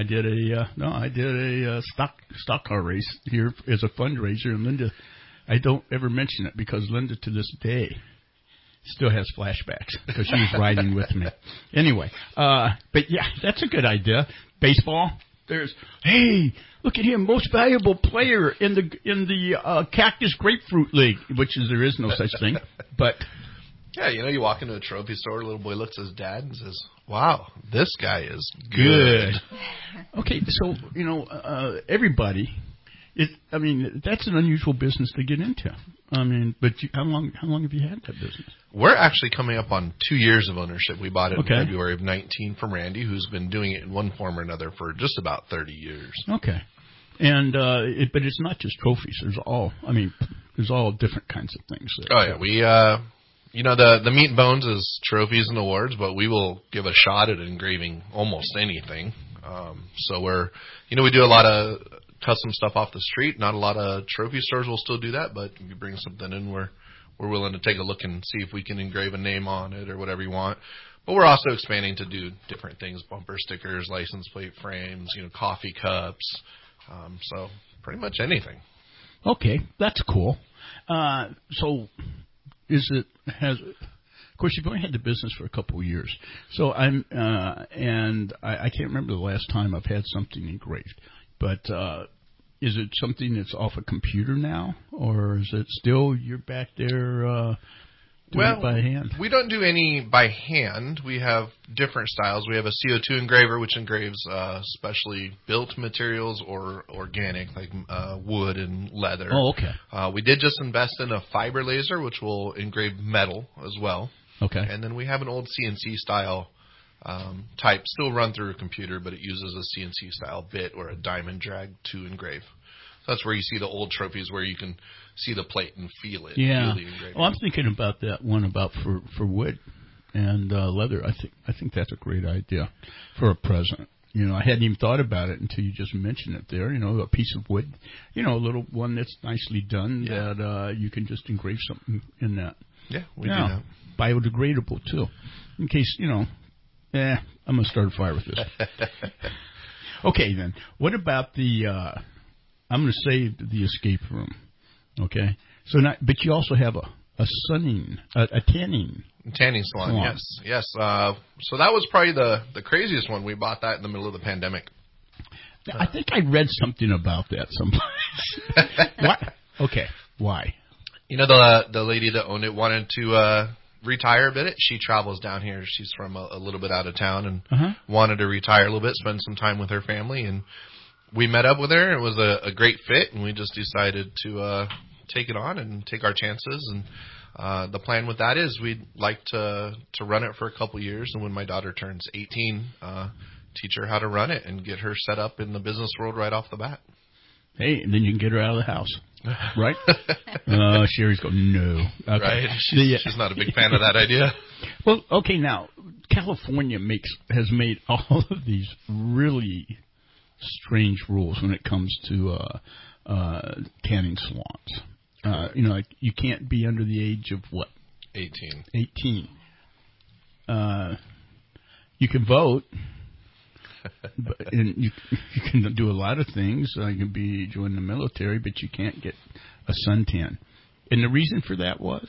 stock car race here as a fundraiser, and Linda, I don't ever mention it because Linda to this day still has flashbacks because she was riding with me. Anyway, but yeah, that's a good idea. Baseball. Hey, look at him, most valuable player in the Cactus Grapefruit League, which is there is no such thing, but. Yeah, you know, you walk into a trophy store, a little boy looks at his dad and says, wow, this guy is good. Okay, so, everybody I mean, that's an unusual business to get into. I mean, but how long have you had that business? We're actually coming up on 2 years of ownership. We bought it in Okay. February of 19 from Randy, who's been doing it in one form or another for just about 30 years. Okay. And but it's not just trophies. There's all different kinds of things. Oh yeah, we the meat and bones is trophies and awards, but we will give a shot at engraving almost anything. So we do a lot of custom stuff off the street. Not a lot of trophy stores will still do that, but if you bring something in, we're willing to take a look and see if we can engrave a name on it or whatever you want. But we're also expanding to do different things: bumper stickers, license plate frames, coffee cups. So pretty much anything. Okay, that's cool. So of course, you've only had the business for a couple of years. So I can't remember the last time I've had something engraved. But is it something that's off a computer now, or is it still you're back there doing it by hand? We don't do any by hand. We have different styles. We have a CO2 engraver, which engraves specially built materials or organic, like wood and leather. Oh, okay. We did just invest in a fiber laser, which will engrave metal as well. Okay. And then we have an old CNC style type, still run through a computer, but it uses a CNC style bit or a diamond drag to engrave. So that's where you see the old trophies where you can see the plate and feel it. Yeah. Feel the engraving. Well, I'm thinking about that one about for wood and leather. I think that's a great idea for a present. I hadn't even thought about it until you just mentioned it there. A piece of wood, a little one that's nicely done that you can just engrave something in that. Yeah, we do that. Biodegradable too, in case I'm going to start a fire with this. Okay, then what about the? I'm going to say the escape room. Okay, so but you also have a tanning salon. Yes. So that was probably the craziest one. We bought that in the middle of the pandemic. I think I read something about that someplace. What? Okay, why? The lady that owned it wanted to retire a bit. She travels down here. She's from a little bit out of town and wanted to retire a little bit, spend some time with her family. And we met up with her. It was a great fit, and we just decided to take it on and take our chances. And the plan with that is we'd like to run it for a couple years, and when my daughter turns 18, teach her how to run it and get her set up in the business world right off the bat. Hey, and then you can get her out of the house, right? Sherry's going, no. Okay. Right. She's not a big fan of that idea. Well, okay, now, California has made all of these really strange rules when it comes to tanning salons. Like you can't be under the age of what? 18. 18. You can vote. And you can do a lot of things. You can join the military, but you can't get a suntan. And the reason for that was?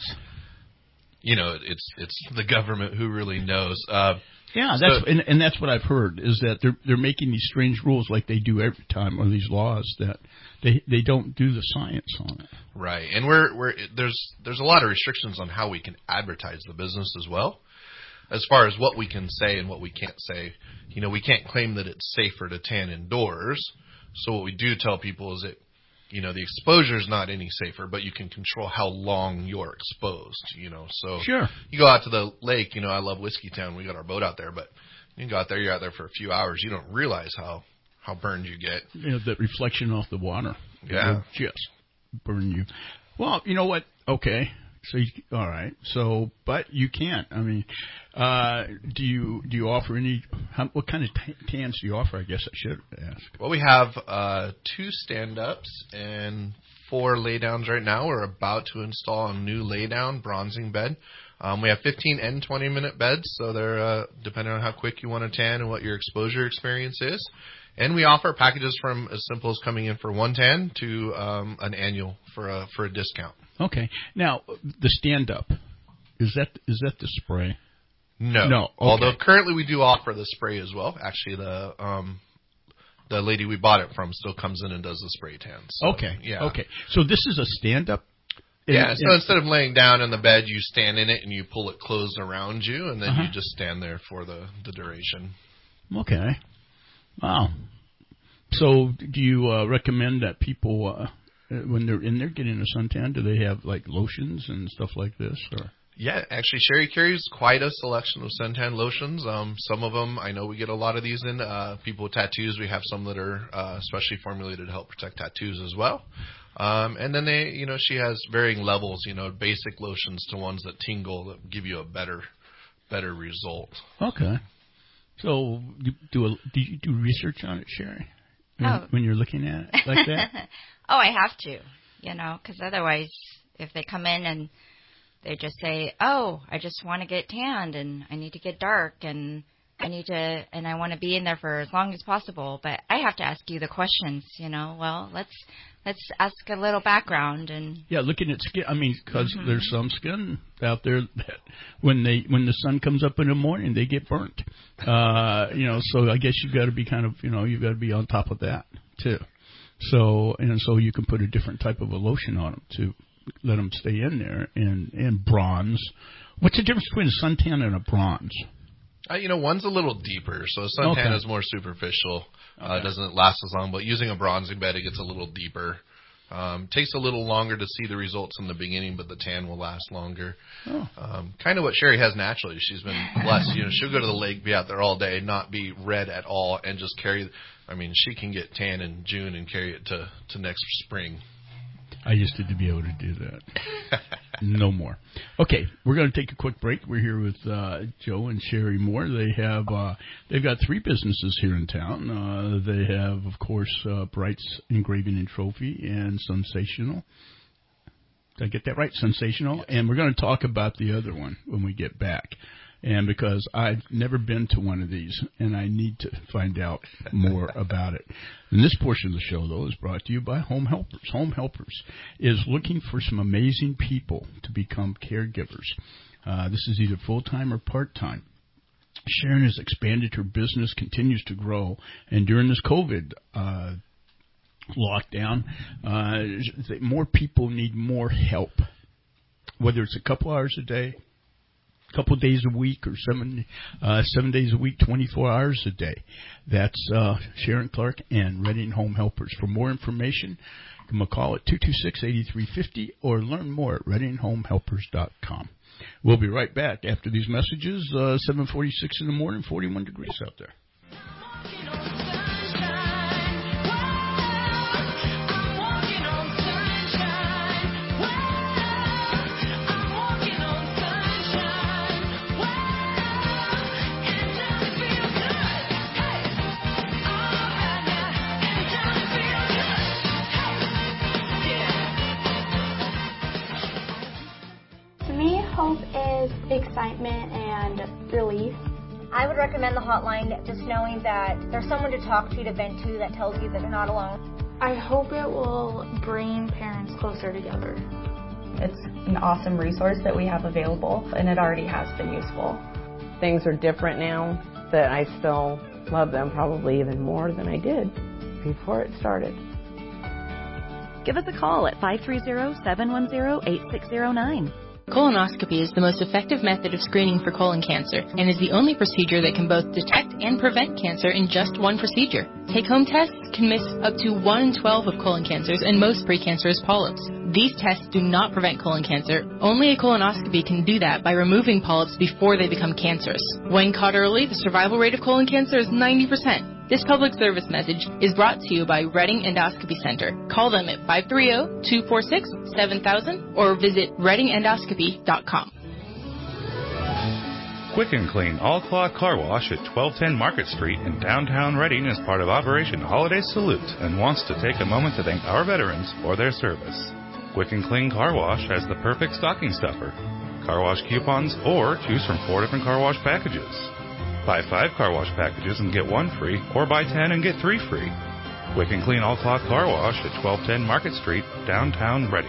It's the government who really knows. That's what I've heard, is that they're making these strange rules like they do every time, or these laws that they don't do the science on it. Right. And there's a lot of restrictions on how we can advertise the business as well. As far as what we can say and what we can't say, we can't claim that it's safer to tan indoors. So what we do tell people is that, the exposure is not any safer, but you can control how long you're exposed, So sure. You go out to the lake, I love Whiskey Town. We got our boat out there, but you go out there, you're out there for a few hours. You don't realize how burned you get. The reflection off the water. Yeah. Will just burn you. Well, you know what? Okay. So all right. So, but you can't. I mean, do you offer any? What kind of tans do you offer? I guess I should ask. Well, we have 2 stand-ups and 4 lay-downs right now. We're about to install a new lay-down bronzing bed. We have 15 and 20-minute beds, so they're depending on how quick you want to tan and what your exposure experience is. And we offer packages from as simple as coming in for 1 tan to an annual for a discount. Okay. Now, the stand-up, is that the spray? No. No. Okay. Although currently we do offer the spray as well. Actually, the lady we bought it from still comes in and does the spray tan. So, okay. Yeah. Okay. So this is a stand-up? Yeah. So instead of laying down in the bed, you stand in it and you pull it closed around you, and then you just stand there for the duration. Okay. Wow. So do you recommend that people, when they're in there getting a suntan, do they have like lotions and stuff like this? Or? Yeah, actually, Sherry carries quite a selection of suntan lotions. Some of them, I know we get a lot of these in. People with tattoos, we have some that are specially formulated to help protect tattoos as well. And then she has varying levels, basic lotions to ones that tingle, that give you a better result. Okay. So do you do research on it, Sherry? When you're looking at it like that? Oh, I have to, because otherwise, if they come in and they just say, "Oh, I just want to get tanned and I need to get dark and I want to be in there for as long as possible," but I have to ask you the questions. Well, let's ask a little background and. Yeah, looking at skin. I mean, because there's some skin out there that when the sun comes up in the morning, they get burnt. So I guess you've got to be kind of you've got to be on top of that too. So you can put a different type of a lotion on them to let them stay in there. And bronze. What's the difference between a suntan and a bronze? One's a little deeper. So a suntan is more superficial. It doesn't last as long. But using a bronzing bed, it gets a little deeper. Takes a little longer to see the results in the beginning, but the tan will last longer. Kind of what Sherry has naturally. She's been blessed. She'll go to the lake, be out there all day, not be red at all, and just carry. I mean, she can get tan in June and carry it to next spring. I used to be able to do that. No more. Okay, we're going to take a quick break. We're here with Joe and Sherry Moore. They've got 3 businesses here in town. They have, of course, Bright's Engraving and Trophy and Sensational. Did I get that right? Sensational. Yes. And we're going to talk about the other one when we get back. And because I've never been to one of these, and I need to find out more about it. And this portion of the show, though, is brought to you by Home Helpers. Home Helpers is looking for some amazing people to become caregivers. This is either full-time or part-time. Sharon has expanded her business, continues to grow, and during this COVID lockdown, more people need more help, whether it's a couple hours a day, couple days a week, or 7 days a week, 24 hours a day. That's Sharon Clark and Redding Home Helpers. For more information, give them a call at 226-8350 or learn more at reddinghomehelpers.com. We'll be right back after these messages. 7:46 in the morning, 41 degrees out there. Hope is excitement and relief. I would recommend the hotline, just knowing that there's someone to talk to vent to, that tells you that you're not alone. I hope it will bring parents closer together. It's an awesome resource that we have available, and it already has been useful. Things are different now, that I still love them probably even more than I did before it started. Give us a call at 530-710-8609. Colonoscopy is the most effective method of screening for colon cancer and is the only procedure that can both detect and prevent cancer in just one procedure. Take-home tests can miss up to 1 in 12 of colon cancers and most precancerous polyps. These tests do not prevent colon cancer. Only a colonoscopy can do that by removing polyps before they become cancerous. When caught early, the survival rate of colon cancer is 90%. This public service message is brought to you by Redding Endoscopy Center. Call them at 530-246-7000 or visit reddingendoscopy.com. Quick and Clean All-Cloth Car Wash at 1210 Market Street in downtown Redding is part of Operation Holiday Salute and wants to take a moment to thank our veterans for their service. Quick and Clean Car Wash has the perfect stocking stuffer, car wash coupons, or choose from 4 different car wash packages. Buy 5 car wash packages and get 1 free, or buy 10 and get 3 free. Quick and Clean All-Cloth Car Wash at 1210 Market Street, downtown Redding.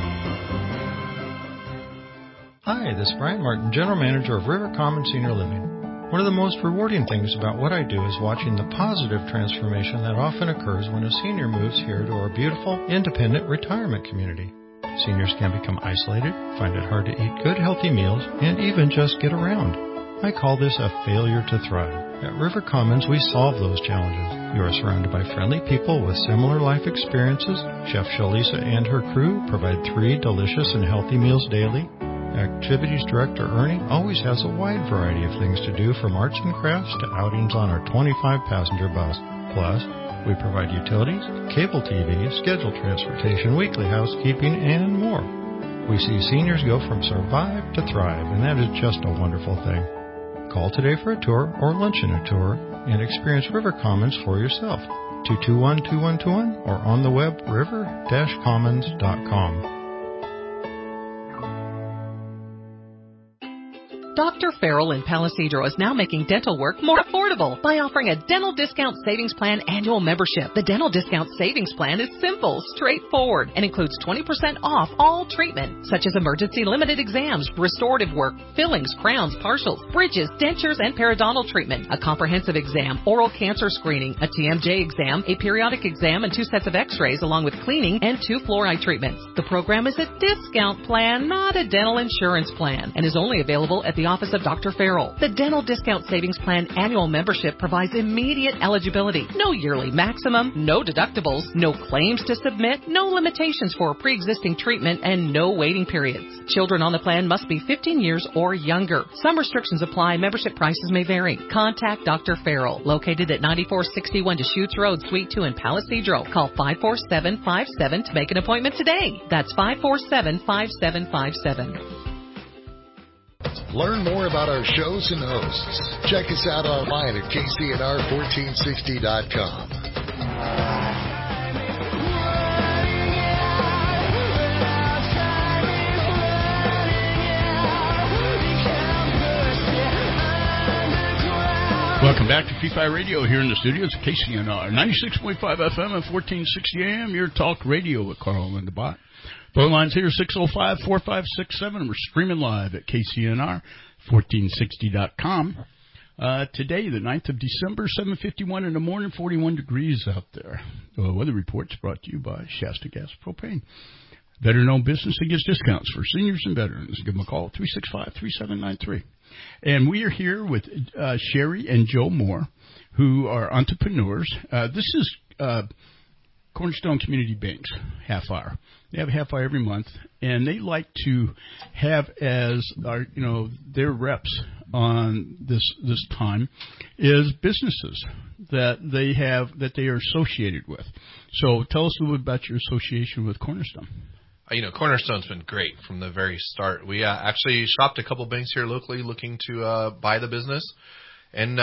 Hi, this is Brian Martin, General Manager of River Common Senior Living. One of the most rewarding things about what I do is watching the positive transformation that often occurs when a senior moves here to our beautiful, independent retirement community. Seniors can become isolated, find it hard to eat good, healthy meals, and even just get around. I call this a failure to thrive. At River Commons, we solve those challenges. You are surrounded by friendly people with similar life experiences. Chef Shalisa and her crew provide 3 delicious and healthy meals daily. Activities Director Ernie always has a wide variety of things to do, from arts and crafts to outings on our 25-passenger bus. Plus, we provide utilities, cable TV, scheduled transportation, weekly housekeeping, and more. We see seniors go from survive to thrive, and that is just a wonderful thing. Call today for a tour or luncheon a tour and experience River Commons for yourself. 221-2121 or on the web river-commons.com. Dr. Farrell in Palisadro is now making dental work more affordable by offering a Dental Discount Savings Plan annual membership. The Dental Discount Savings Plan is simple, straightforward, and includes 20% off all treatment, such as emergency limited exams, restorative work, fillings, crowns, partials, bridges, dentures, and periodontal treatment, a comprehensive exam, oral cancer screening, a TMJ exam, a periodic exam, and 2 sets of x-rays, along with cleaning and 2 fluoride treatments. The program is a discount plan, not a dental insurance plan, and is only available at the office of Dr. Farrell. The Dental Discount Savings Plan annual membership provides immediate eligibility. No yearly maximum, no deductibles, no claims to submit, no limitations for pre-existing treatment, and no waiting periods. Children on the plan must be 15 years or younger. Some restrictions apply. Membership prices may vary. Contact Dr. Farrell, located at 9461 Deschutes Road, Suite 2 in Palisadro. Call 54757 to make an appointment today. That's 547-5757. Learn more about our shows and hosts. Check us out online at kcnr1460.com. Welcome back to Free Fire Radio here in the studios at KCNR 96.5 FM and 1460 AM. Your talk radio with Carl and the Bot. Phone lines here 605-4567. We're streaming live at KCNR1460.com. Today, the 9th of December, 7:51 in the morning, 41 degrees out there. The weather report's brought to you by Shasta Gas Propane. Veteran-owned business that gives discounts for seniors and veterans. Give them a call, 365-3793. And we are here with Sherry and Joe Moore, who are entrepreneurs. This is Cornerstone Community Bank's half hour. They have a half hour every month, and they like to have as our, their reps on this time is businesses that they are associated with. So tell us a little bit about your association with Cornerstone. Cornerstone's been great from the very start. We actually shopped a couple banks here locally looking to buy the business, and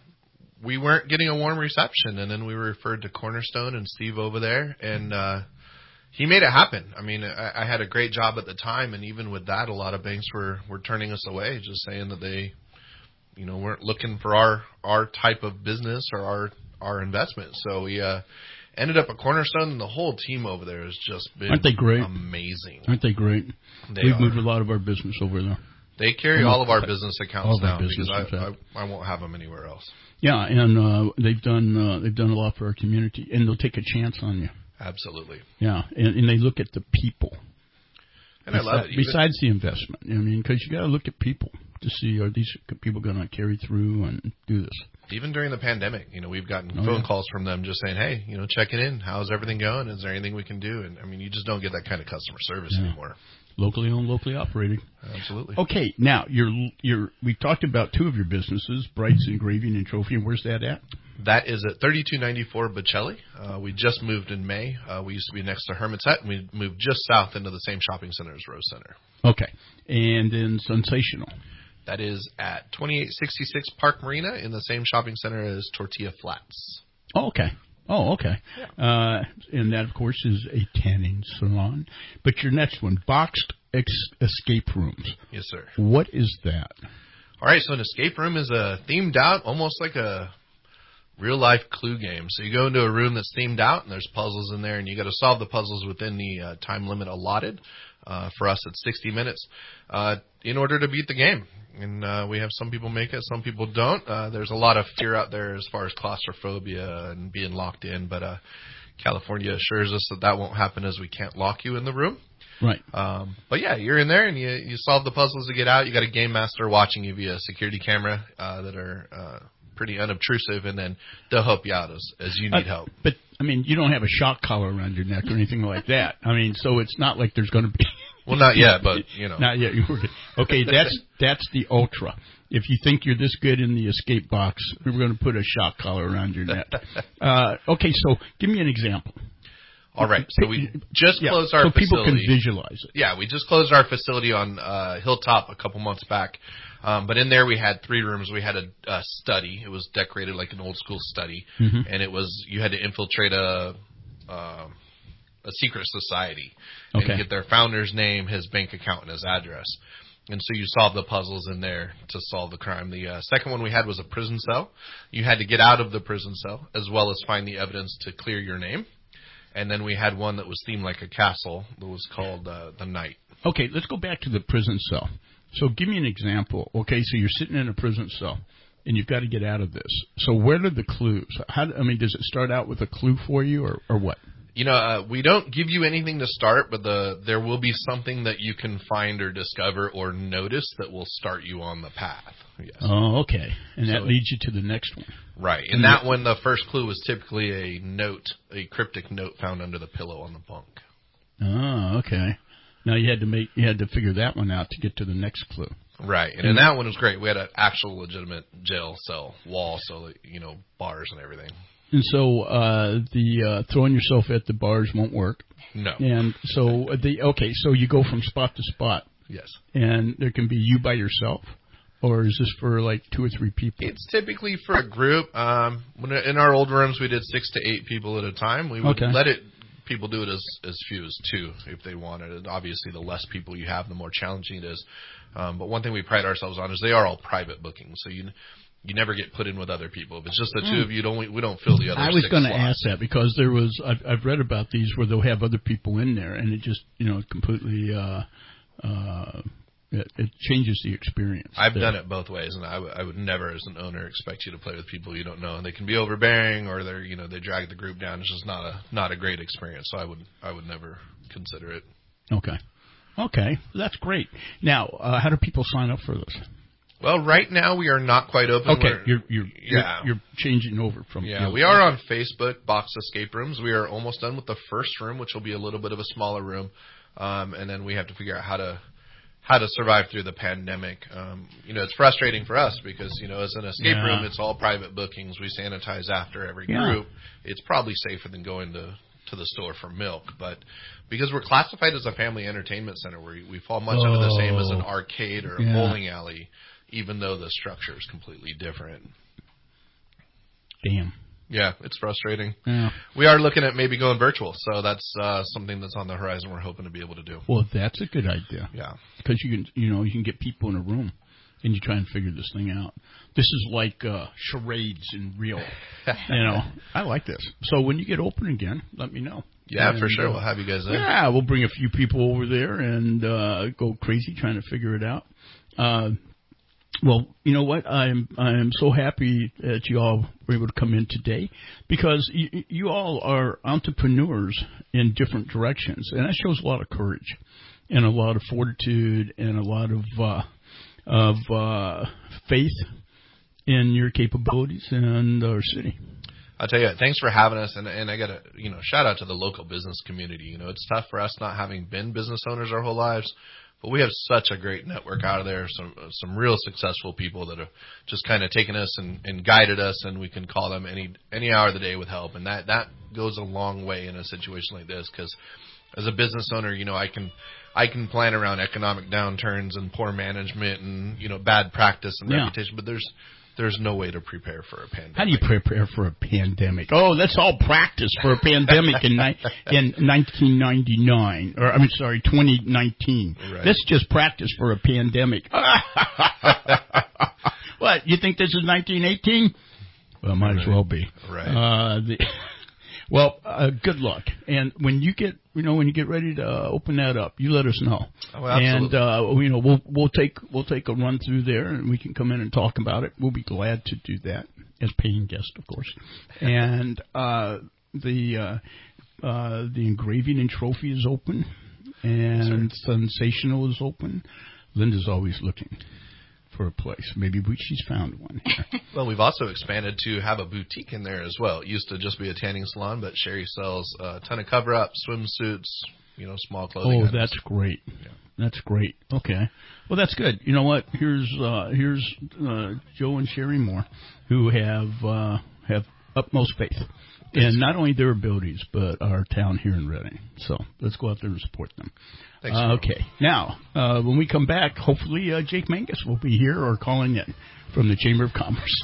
we weren't getting a warm reception. And then we were referred to Cornerstone and Steve over there, and he made it happen. I mean, I had a great job at the time, and even with that, a lot of banks were turning us away, just saying that they, weren't looking for our type of business or our investment. So we ended up at Cornerstone, and the whole team over there has just been Aren't they great? Amazing. Aren't they great? We've moved a lot of our business over there. They carry all of our business accounts now because I won't have them anywhere else. Yeah, and they've done a lot for our community, and they'll take a chance on you. Absolutely. Yeah, and they look at the people. And I love it. Besides the investment, because you got to look at people to see, are these people going to carry through and do this? Even during the pandemic, we've gotten phone calls from them just saying, hey, checking in. How's everything going? Is there anything we can do? And, you just don't get that kind of customer service anymore. Locally owned, locally operated. Absolutely. Okay, now, we talked about 2 of your businesses, Bright's Engraving and Trophy, and where's that at? That is at 3294 Bocelli. We just moved in May. We used to be next to Hermit's Hut, and we moved just south into the same shopping center as Rose Center. Okay, and then Sensational. That is at 2866 Park Marina in the same shopping center as Tortilla Flats. Oh, okay. Yeah. And that, of course, is a tanning salon. But your next one, Boxed Escape Rooms. Yes, sir. What is that? All right, so an escape room is themed out, almost like a real-life Clue game. So you go into a room that's themed out, and there's puzzles in there, and you got to solve the puzzles within the time limit allotted. For us, it's 60 minutes in order to beat the game. And we have some people make it, some people don't. There's a lot of fear out there as far as claustrophobia and being locked in, but California assures us that won't happen as we can't lock you in the room. Right. But yeah, you're in there and you solve the puzzles to get out. You got a game master watching you via security camera that are pretty unobtrusive, and then they'll help you out as you need help. But I mean, you don't have a shock collar around your neck or anything like that. I mean, so it's not like there's going to be. Well, not yet, but you know. Not yet. Okay, that's the Ultra. If you think you're this good in the escape box, we're going to put a shock collar around your neck. Okay, so give me an example. All right, so we just closed our facility. So people can visualize it. Yeah, we just closed our facility on Hilltop a couple months back. But in there we had 3 rooms. We had a study. It was decorated like an old school study. Mm-hmm. And you had to infiltrate a secret society and get their founder's name, his bank account, and his address. And so you solve the puzzles in there to solve the crime. The second one we had was a prison cell. You had to get out of the prison cell as well as find the evidence to clear your name. And then we had one that was themed like a castle that was called The Knight. Okay, let's go back to the prison cell. So give me an example. Okay, so you're sitting in a prison cell, and you've got to get out of this. So where are the clues? Does it start out with a clue for you, or what? You know, we don't give you anything to start, but there will be something that you can find or discover or notice that will start you on the path. Yes. Oh, okay. And that leads you to the next one. Right. And that one, the first clue was typically a cryptic note found under the pillow on the bunk. Oh, okay. Now you had to figure that one out to get to the next clue. Right. And that one was great. We had an actual legitimate jail cell wall, so bars and everything. And so the throwing yourself at the bars won't work. No. And so so you go from spot to spot. Yes. And there can be you by yourself, or is this for like 2 or 3 people? It's typically for a group. In our old rooms, we did 6 to 8 people at a time. We would let people do it as few as 2 if they wanted it. Obviously, the less people you have, the more challenging it is. But one thing we pride ourselves on is they are all private bookings, so you never get put in with other people. If it's just the 2 of you, we don't fill the other 6 slots. I was going to ask that because I've read about these where they'll have other people in there, and it just completely it changes the experience. I've done it both ways, and I would never, as an owner, expect you to play with people you don't know, and they can be overbearing or they drag the group down. It's just not a great experience. So I would never consider it. Okay, that's great. Now, how do people sign up for this? Well, right now we are not quite open. Okay, you're changing over from. Yeah, we are on Facebook, Box Escape Rooms. We are almost done with the first room, which will be a little bit of a smaller room, and then we have to figure out how to survive through the pandemic. It's frustrating for us because as an escape room, it's all private bookings. We sanitize after every group. It's probably safer than going to the store for milk, but because we're classified as a family entertainment center, we fall much under the same as an arcade or a bowling alley. Even though the structure is completely different. Damn. Yeah, it's frustrating. Yeah. We are looking at maybe going virtual, so that's something that's on the horizon we're hoping to be able to do. Well, that's a good idea. Yeah. Because you can get people in a room and you try and figure this thing out. This is like charades in real. I like this. So when you get open again, let me know. Yeah, for sure. We'll have you guys there. Yeah, we'll bring a few people over there and go crazy trying to figure it out. Well, you know what? I am so happy that you all were able to come in today because you all are entrepreneurs in different directions, and that shows a lot of courage and a lot of fortitude and a lot of faith in your capabilities and our city. I'll tell you what, thanks for having us, and I got to shout out to the local business community. It's tough for us not having been business owners our whole lives. But we have such a great network out of there, some real successful people that have just kind of taken us and guided us, and we can call them any hour of the day with help. And that goes a long way in a situation like this because as a business owner, I can plan around economic downturns and poor management and, bad practice and reputation, but there's no way to prepare for a pandemic. How do you prepare for a pandemic? Oh, that's all practice for a pandemic in 1999. Or, 2019. Right. That's just practice for a pandemic. What, you think this is 1918? Well, might as well be. Right. Good luck. And when you get ready to open that up, you let us know. Oh, absolutely. And we'll take a run through there, and we can come in and talk about it. We'll be glad to do that as paying guests, of course. And the engraving and trophy is open, and Sensational is open. Linda's always looking. for a place. Maybe she's found one here. Well, we've also expanded to have a boutique in there as well. It used to just be a tanning salon, but Sherry sells a ton of cover-ups, swimsuits, small clothing items. That's great. Yeah. That's great. Okay. Well, that's good. You know what? Here's Joe and Sherry Moore, who have utmost faith in not only their abilities, but our town here in Reading. So let's go out there and support them. Thanks, okay. Now, when we come back, hopefully Jake Mangus will be here or calling in from the Chamber of Commerce.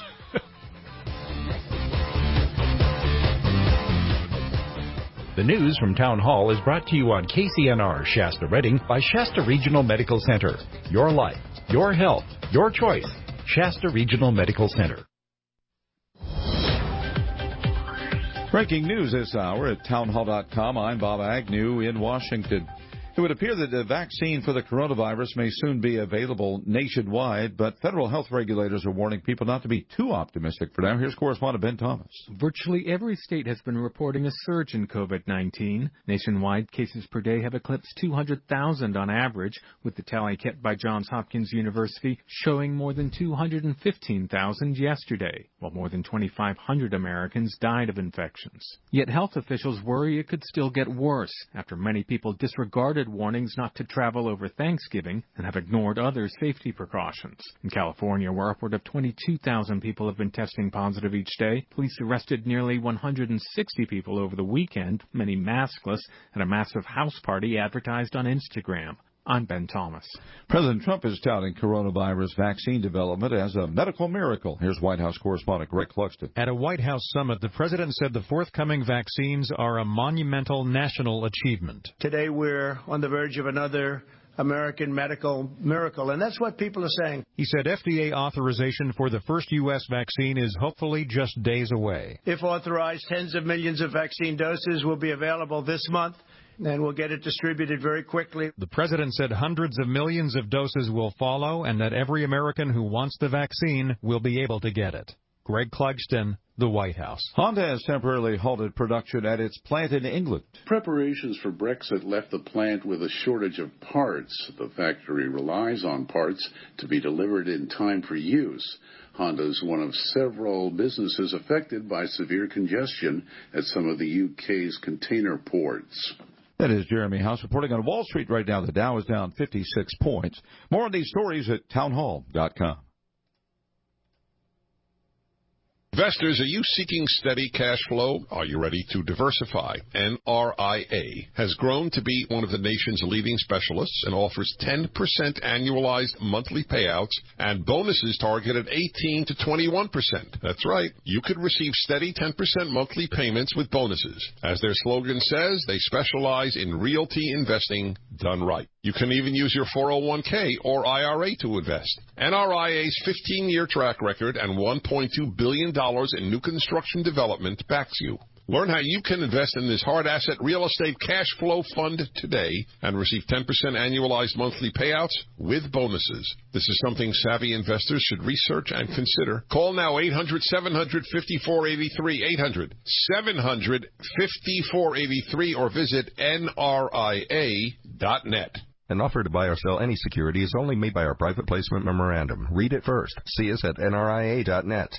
The news from Town Hall is brought to you on KCNR Shasta Reading by Shasta Regional Medical Center. Your life, your health, your choice. Shasta Regional Medical Center. Breaking news this hour at townhall.com. I'm Bob Agnew in Washington. It would appear that the vaccine for the coronavirus may soon be available nationwide, but federal health regulators are warning people not to be too optimistic for now. Here's correspondent Ben Thomas. Virtually every state has been reporting a surge in COVID-19. Nationwide, cases per day have eclipsed 200,000 on average, with the tally kept by Johns Hopkins University showing more than 215,000 yesterday, while more than 2,500 Americans died of infections. Yet health officials worry it could still get worse after many people disregarded warnings not to travel over Thanksgiving and have ignored other safety precautions. In California, where upward of 22,000 people have been testing positive each day, police arrested nearly 160 people over the weekend, many maskless, at a massive house party advertised on Instagram. I'm Ben Thomas. President Trump is touting coronavirus vaccine development as a medical miracle. Here's White House correspondent Greg Clugston. At a White House summit, the president said the forthcoming vaccines are a monumental national achievement. Today we're on the verge of another American medical miracle, and that's what people are saying. He said FDA authorization for the first U.S. vaccine is hopefully just days away. If authorized, tens of millions of vaccine doses will be available this month, and we'll get it distributed very quickly. The president said hundreds of millions of doses will follow and that every American who wants the vaccine will be able to get it. Greg Clugston, the White House. Honda has temporarily halted production at its plant in England. Preparations for Brexit left the plant with a shortage of parts. The factory relies on parts to be delivered in time for use. Honda is one of several businesses affected by severe congestion at some of the UK's container ports. That is Jeremy House reporting on Wall Street right now. The Dow is down 56 points. More on these stories at townhall.com. Investors, are you seeking steady cash flow? Are you ready to diversify? NRIA has grown to be one of the nation's leading specialists and offers 10% annualized monthly payouts and bonuses targeted 18 to 21%. That's right. You could receive steady 10% monthly payments with bonuses. As their slogan says, they specialize in realty investing done right. You can even use your 401k or IRA to invest. NRIA's 15-year track record and $1.2 billion in new construction development backs you. Learn how you can invest in this hard asset real estate cash flow fund today and receive 10% annualized monthly payouts with bonuses. This is something savvy investors should research and consider. Call now 800-700-5483, 800-700-5483, or visit nria.net. An offer to buy or sell any security is only made by our private placement memorandum. Read it first. See us at nria.net.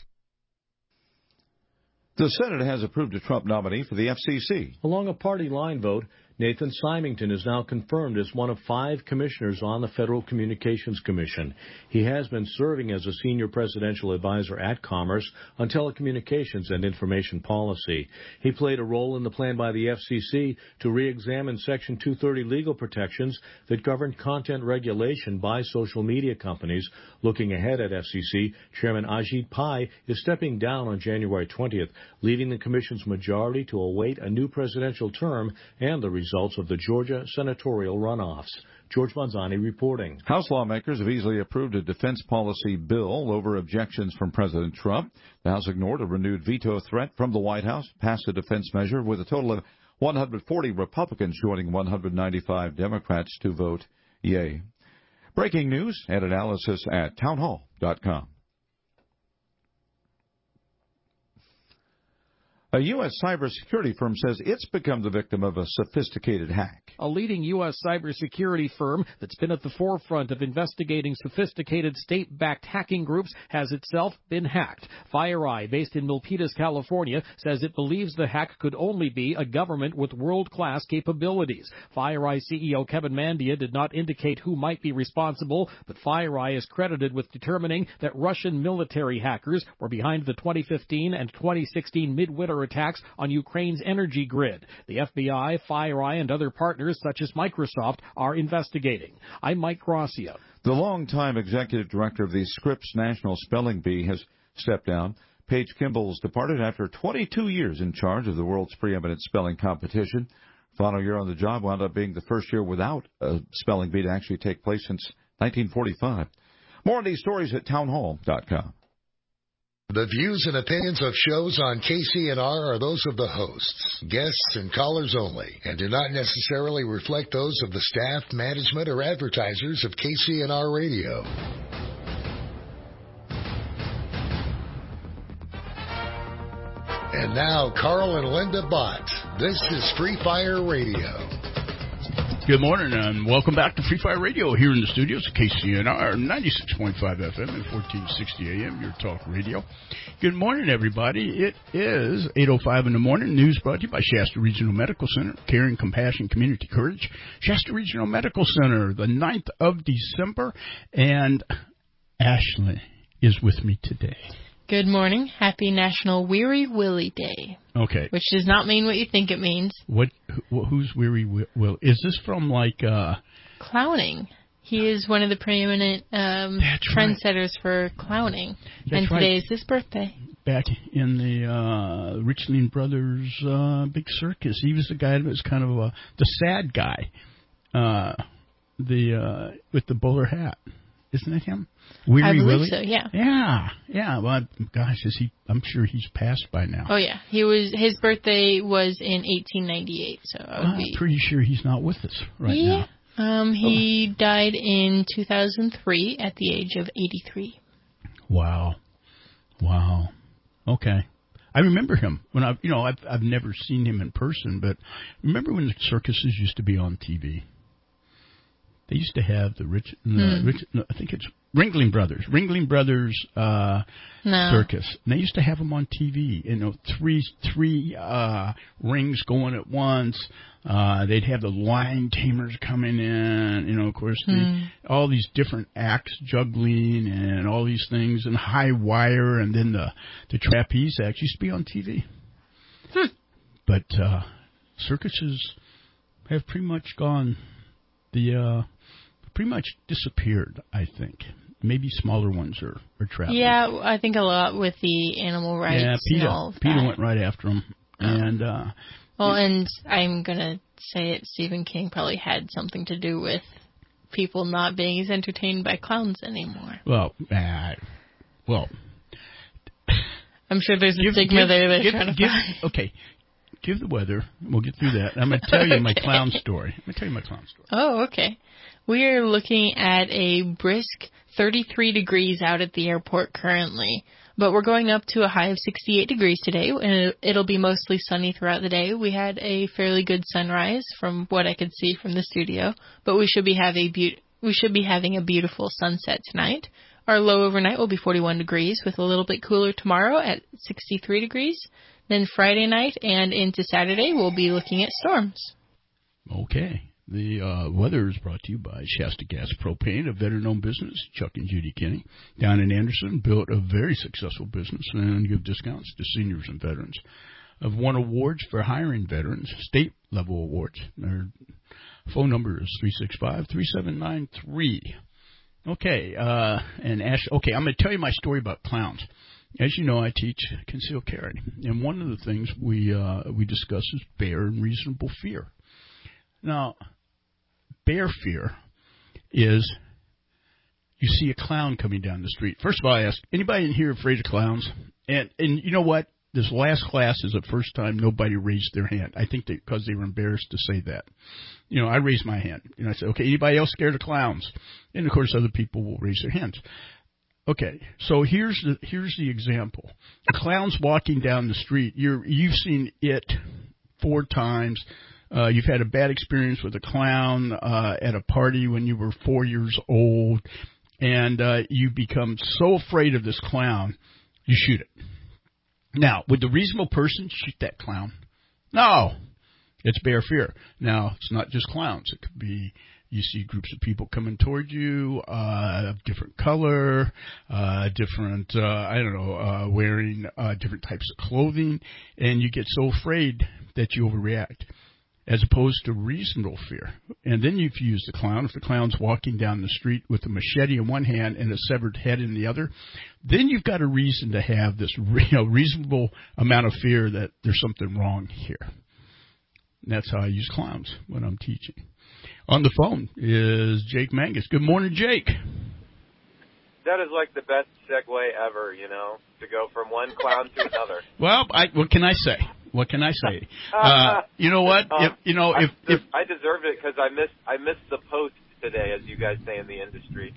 The Senate has approved a Trump nominee for the FCC. Along a party line vote, Nathan Symington is now confirmed as one of 5 commissioners on the Federal Communications Commission. He has been serving as a senior presidential advisor at Commerce on telecommunications and information policy. He played a role in the plan by the FCC to re-examine Section 230 legal protections that govern content regulation by social media companies. Looking ahead at FCC, Chairman Ajit Pai is stepping down on January 20th, leaving the Commission's majority to await a new presidential term and the results of the Georgia senatorial runoffs. George Manzani reporting. House lawmakers have easily approved a defense policy bill over objections from President Trump. The House ignored a renewed veto threat from the White House, passed a defense measure with a total of 140 Republicans joining 195 Democrats to vote yea. Breaking news and analysis at townhall.com. A U.S. cybersecurity firm says it's become the victim of a sophisticated hack. a leading U.S. cybersecurity firm that's been at the forefront of investigating sophisticated state-backed hacking groups, has itself been hacked. FireEye, based in Milpitas, California, says it believes the hack could only be a government with world-class capabilities. FireEye CEO Kevin Mandia did not indicate who might be responsible, but FireEye is credited with determining that Russian military hackers were behind the 2015 and 2016 midwinter attacks on Ukraine's energy grid. The FBI, FireEye, and other partners such as Microsoft are investigating. I'm Mike Gracia. The longtime executive director of the Scripps National Spelling Bee has stepped down. Paige Kimball's departed after 22 years in charge of the world's preeminent spelling competition. Final year on the job wound up being the first year without a spelling bee to actually take place since 1945. More on these stories at townhall.com. The views and opinions of shows on KCNR are those of the hosts, guests, and callers only, and do not necessarily reflect those of the staff, management, or advertisers of KCNR Radio. And now, Carl and Linda Bott. This is Free Fire Radio. Good morning, and welcome back to Free Fire Radio here in the studios of KCNR 96.5 FM and 1460 AM, your talk radio. Good morning, everybody. It is 8:05 in the morning. News brought to you by Shasta Regional Medical Center, Caring, Compassion, Community Courage. Shasta Regional Medical Center, the 9th of December, and Ashley is with me today. Good morning. Happy National Weary Willie Day. Okay. Which does not mean what you think it means. Who's Weary Will? Is this from clowning? He is one of the preeminent trendsetters for clowning. And today is his birthday. Back in the Richland Brothers big circus. He was the guy that was kind of the sad guy. With the bowler hat. Isn't it him? I believe Willie? So, yeah. Yeah. Well, gosh, I'm sure he's passed by now. Oh, yeah. His birthday was in 1898, so I'm pretty sure he's not with us now. He died in 2003 at the age of 83. Wow. Okay. I remember him when I've never seen him in person, but remember when the circuses used to be on TV? They used to have the I think it's Ringling Brothers circus. And they used to have them on TV. Three rings going at once. They'd have the lion tamers coming in. Of course, all these different acts, juggling and all these things, and high wire, and then the trapeze acts used to be on TV. But circuses have pretty much gone. Pretty much disappeared, I think. Maybe smaller ones are traveling. Yeah, I think a lot with the animal rights. Yeah, PETA went right after them. And and I'm going to say it, Stephen King probably had something to do with people not being as entertained by clowns anymore. Well, I'm sure there's a stigma there they're trying to find. Okay. Give the weather, and we'll get through that. I'm going to tell you my clown story. Oh, okay. We are looking at a brisk 33 degrees out at the airport currently, but we're going up to a high of 68 degrees today, and it'll be mostly sunny throughout the day. We had a fairly good sunrise from what I could see from the studio, but we should be having a beautiful sunset tonight. Our low overnight will be 41 degrees, with a little bit cooler tomorrow at 63 degrees. Then Friday night and into Saturday, we'll be looking at storms. Okay. The weather is brought to you by Shasta Gas Propane, a veteran-owned business. Chuck and Judy Kinney down in Anderson built a very successful business and give discounts to seniors and veterans. Have won awards for hiring veterans, state-level awards. Their phone number is 365-3793. Okay, and Ash. Okay, I'm going to tell you my story about clowns. As you know, I teach concealed carry, and one of the things we discuss is bear and reasonable fear. Now, bear fear is you see a clown coming down the street. First of all, I ask, anybody in here afraid of clowns? And you know what? This last class is the first time nobody raised their hand. I think because they were embarrassed to say that. I raised my hand. I said, okay, anybody else scared of clowns? And, of course, other people will raise their hands. Okay, so here's the example. A clown's walking down the street. You've seen it 4 times. you've had a bad experience with a clown at a party when you were 4 years old, and you become so afraid of this clown, you shoot it. Now, would the reasonable person shoot that clown? No. It's bare fear. Now, it's not just clowns. It could be you see groups of people coming toward you of different color, different, wearing different types of clothing, and you get so afraid that you overreact, as opposed to reasonable fear. And then if you use the clown, if the clown's walking down the street with a machete in one hand and a severed head in the other, then you've got a reason to have this reasonable amount of fear that there's something wrong here. And that's how I use clowns when I'm teaching. On the phone is Jake Mangus. Good morning, Jake. That is like the best segue ever, to go from one clown to another. Well, what can I say? You know what? I deserved it because I missed the post today, as you guys say in the industry.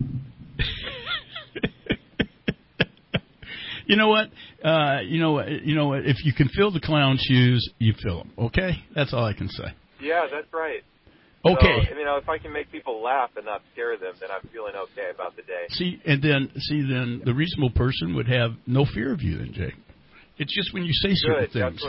You know what? If you can fill the clown shoes, you fill them. Okay, that's all I can say. Yeah, that's right. Okay. So, if I can make people laugh and not scare them, then I'm feeling okay about the day. See, then the reasonable person would have no fear of you, then, Jake. It's just when you say certain things.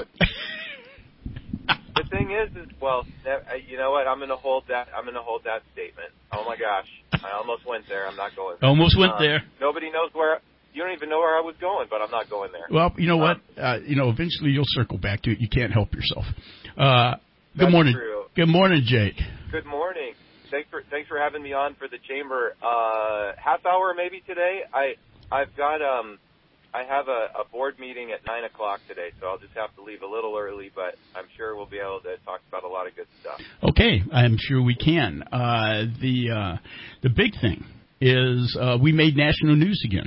The thing is, you know what? I'm going to hold that statement. Oh my gosh, I almost went there. I'm not going there. Almost went there. Nobody knows where. You don't even know where I was going, but I'm not going there. Well, you know what? Eventually you'll circle back to it. You can't help yourself. Good morning. True. Good morning, Jake. Good morning. Thanks for having me on for the chamber. Half hour maybe today. I have a board meeting at 9:00 today, so I'll just have to leave a little early, but I'm sure we'll be able to talk about a lot of good stuff. Okay, I'm sure we can. The big thing is we made national news again.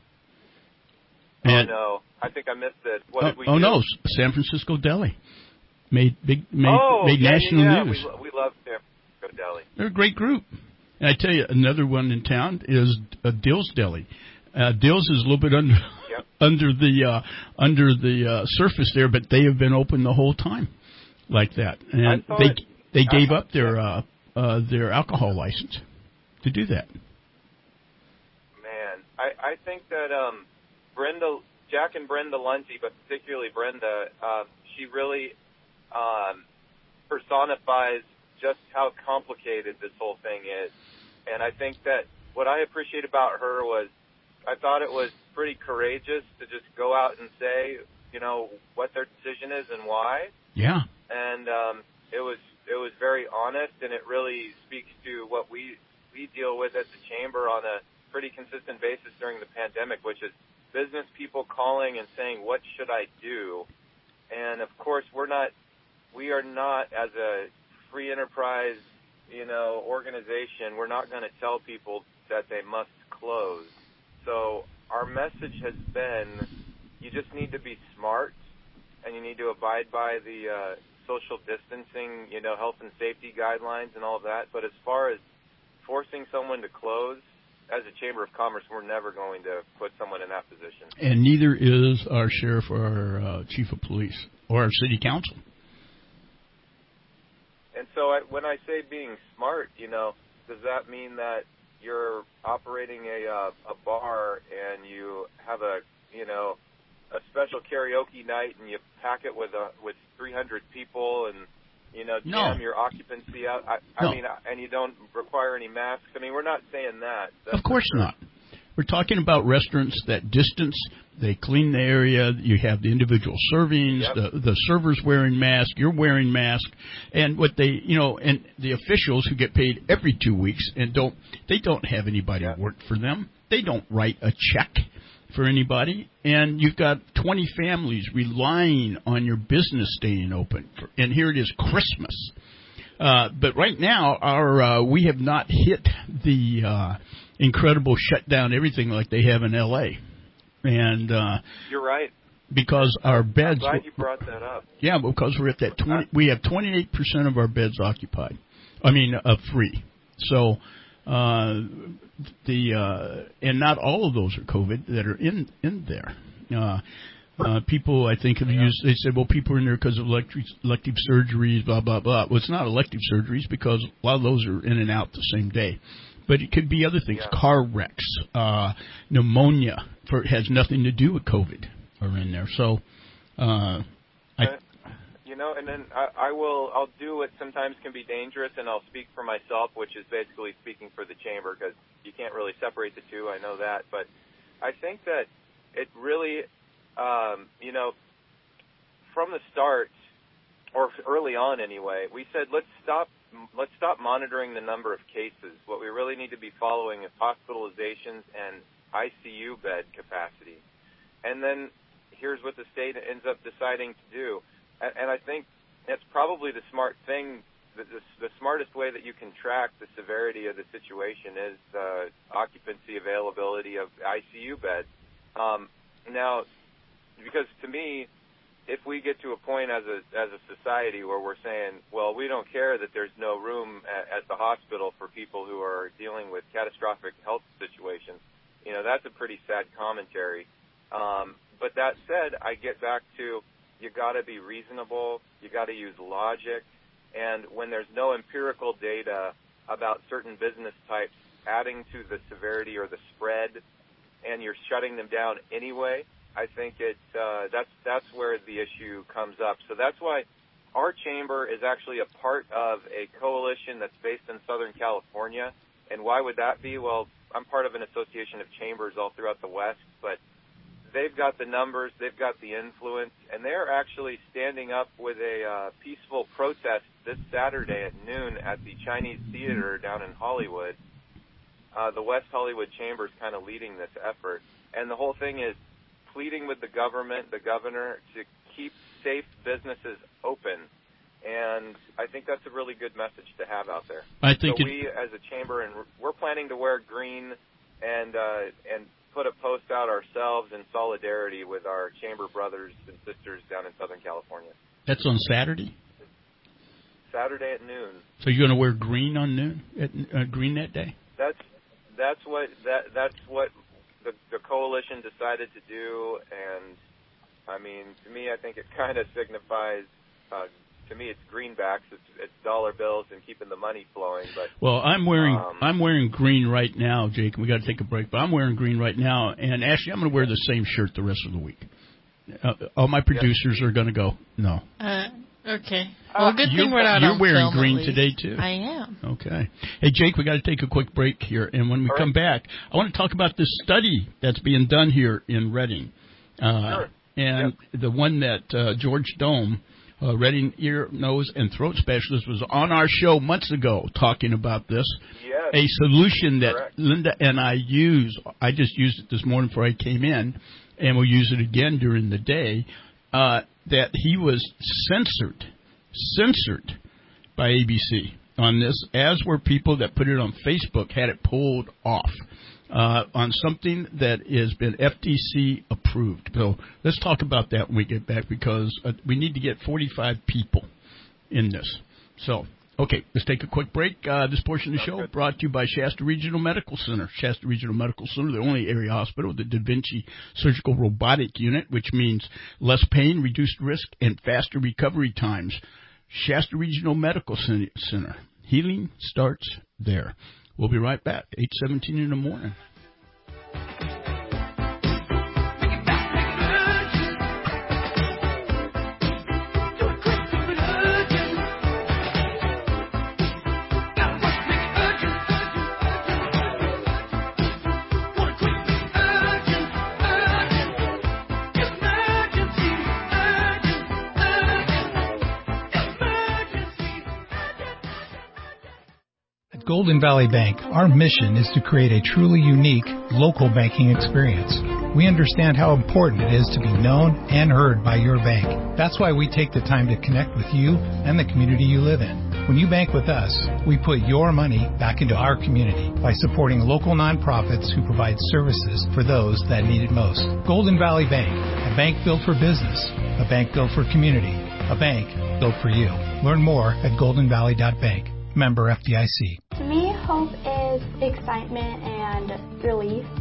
And, no, I think I missed it. What did we do? Oh no, San Francisco Deli made national news. We love San Francisco Deli. They're a great group. And I tell you, another one in town is Dill's Deli. Dill's is a little bit under the surface there, but they have been open the whole time like that. And they gave up their alcohol license to do that. Man, I think that Jack and Brenda Lundy, but particularly Brenda, she really personifies just how complicated this whole thing is. And I think that what I appreciate about her was I thought it was pretty courageous to just go out and say, what their decision is and why. Yeah. And it was very honest, and it really speaks to what we deal with at the chamber on a pretty consistent basis during the pandemic, which is business people calling and saying, what should I do? And of course, we are not as a free enterprise, organization, we're not going to tell people that they must close. So our message has been, you just need to be smart and you need to abide by the social distancing, health and safety guidelines and all of that. But as far as forcing someone to close, as a Chamber of Commerce, we're never going to put someone in that position. And neither is our sheriff or our chief of police or our city council. And so when I say being smart, does that mean that you're operating a bar and you have a special karaoke night and you pack it with 300 people and jam your occupancy out? And you don't require any masks. We're not saying that. Of course not. We're talking about restaurants that distance. They clean the area. You have the individual servings. Yep. The servers wearing masks. You're wearing masks. And what and the officials who get paid every 2 weeks and they don't have anybody work for them. They don't write a check for anybody. And you've got 20 families relying on your business staying open. And here it is, Christmas. But right now, we have not hit the incredible shutdown everything like they have in L.A. And you're right. Because our beds. I'm glad you brought that up. Yeah, because we're at that 20. We have 28% of our beds occupied. Free. So and not all of those are COVID that are in there. People, I think, have used. They said, well, people are in there because of elective surgeries, blah blah blah. Well, it's not elective surgeries because a lot of those are in and out the same day. But it could be other things, car wrecks, pneumonia. Has nothing to do with COVID are in there. So, and then I'll do what sometimes can be dangerous, and I'll speak for myself, which is basically speaking for the chamber, because you can't really separate the two. I know that, but I think that it really, from the start, or early on anyway, we said let's stop monitoring the number of cases. What we really need to be following is hospitalizations and ICU bed capacity. And then here's what the state ends up deciding to do. And I think that's probably the smart thing. The smartest way that you can track the severity of the situation is occupancy availability of ICU beds. Now, because to me, if we get to a point as a society where we're saying, well, we don't care that there's no room at the hospital for people who are dealing with catastrophic health situations, that's a pretty sad commentary. But that said, I get back to you got to be reasonable, you got to use logic, and when there's no empirical data about certain business types adding to the severity or the spread, and you're shutting them down anyway, I think that's where the issue comes up. So that's why our chamber is actually a part of a coalition that's based in Southern California. And why would that be? Well, I'm part of an association of chambers all throughout the West, but they've got the numbers, they've got the influence, and they're actually standing up with a peaceful protest this Saturday at noon at the Chinese Theater down in Hollywood. The West Hollywood Chamber is kind of leading this effort. And the whole thing is pleading with the governor, to keep safe businesses open. And I think that's a really good message to have out there. We, as a chamber, and we're planning to wear green and put a post out ourselves in solidarity with our chamber brothers and sisters down in Southern California. That's on Saturday? Saturday at noon. So you're going to wear green on noon, green that day? That's what the coalition decided to do, and I mean, to me, I think it kind of signifies. To me, it's greenbacks, it's dollar bills, and keeping the money flowing. But well, I'm wearing green right now, Jake. We got to take a break, but I'm wearing green right now, and Ashley, I'm going to wear the same shirt the rest of the week. All my producers are going to go no. Okay. Well, good thing we're not You're on wearing film, green today, too. I am. Okay. Hey, Jake, we got to take a quick break here. And when we come back, I want to talk about this study that's being done here in Redding. Sure. And the one that George Dome, Redding ear, nose, and throat specialist, was on our show months ago talking about this. Yes. A solution that Linda and I use. I just used it this morning before I came in, and we'll use it again during the day. That he was censored by ABC on this, as were people that put it on Facebook, had it pulled off on something that has been FTC approved. So let's talk about that when we get back, because we need to get 45 people in this. So, okay, let's take a quick break. This portion of the show brought to you by Shasta Regional Medical Center. Shasta Regional Medical Center, the only area hospital with the Da Vinci Surgical Robotic Unit, which means less pain, reduced risk, and faster recovery times. Shasta Regional Medical Center. Healing starts there. We'll be right back, 8:17 in the morning. Golden Valley Bank, our mission is to create a truly unique local banking experience. We understand how important it is to be known and heard by your bank. That's why we take the time to connect with you and the community you live in. When you bank with us, we put your money back into our community by supporting local nonprofits who provide services for those that need it most. Golden Valley Bank, a bank built for business, a bank built for community, a bank built for you. Learn more at goldenvalley.bank. Member FDIC. To me, hope is excitement and relief.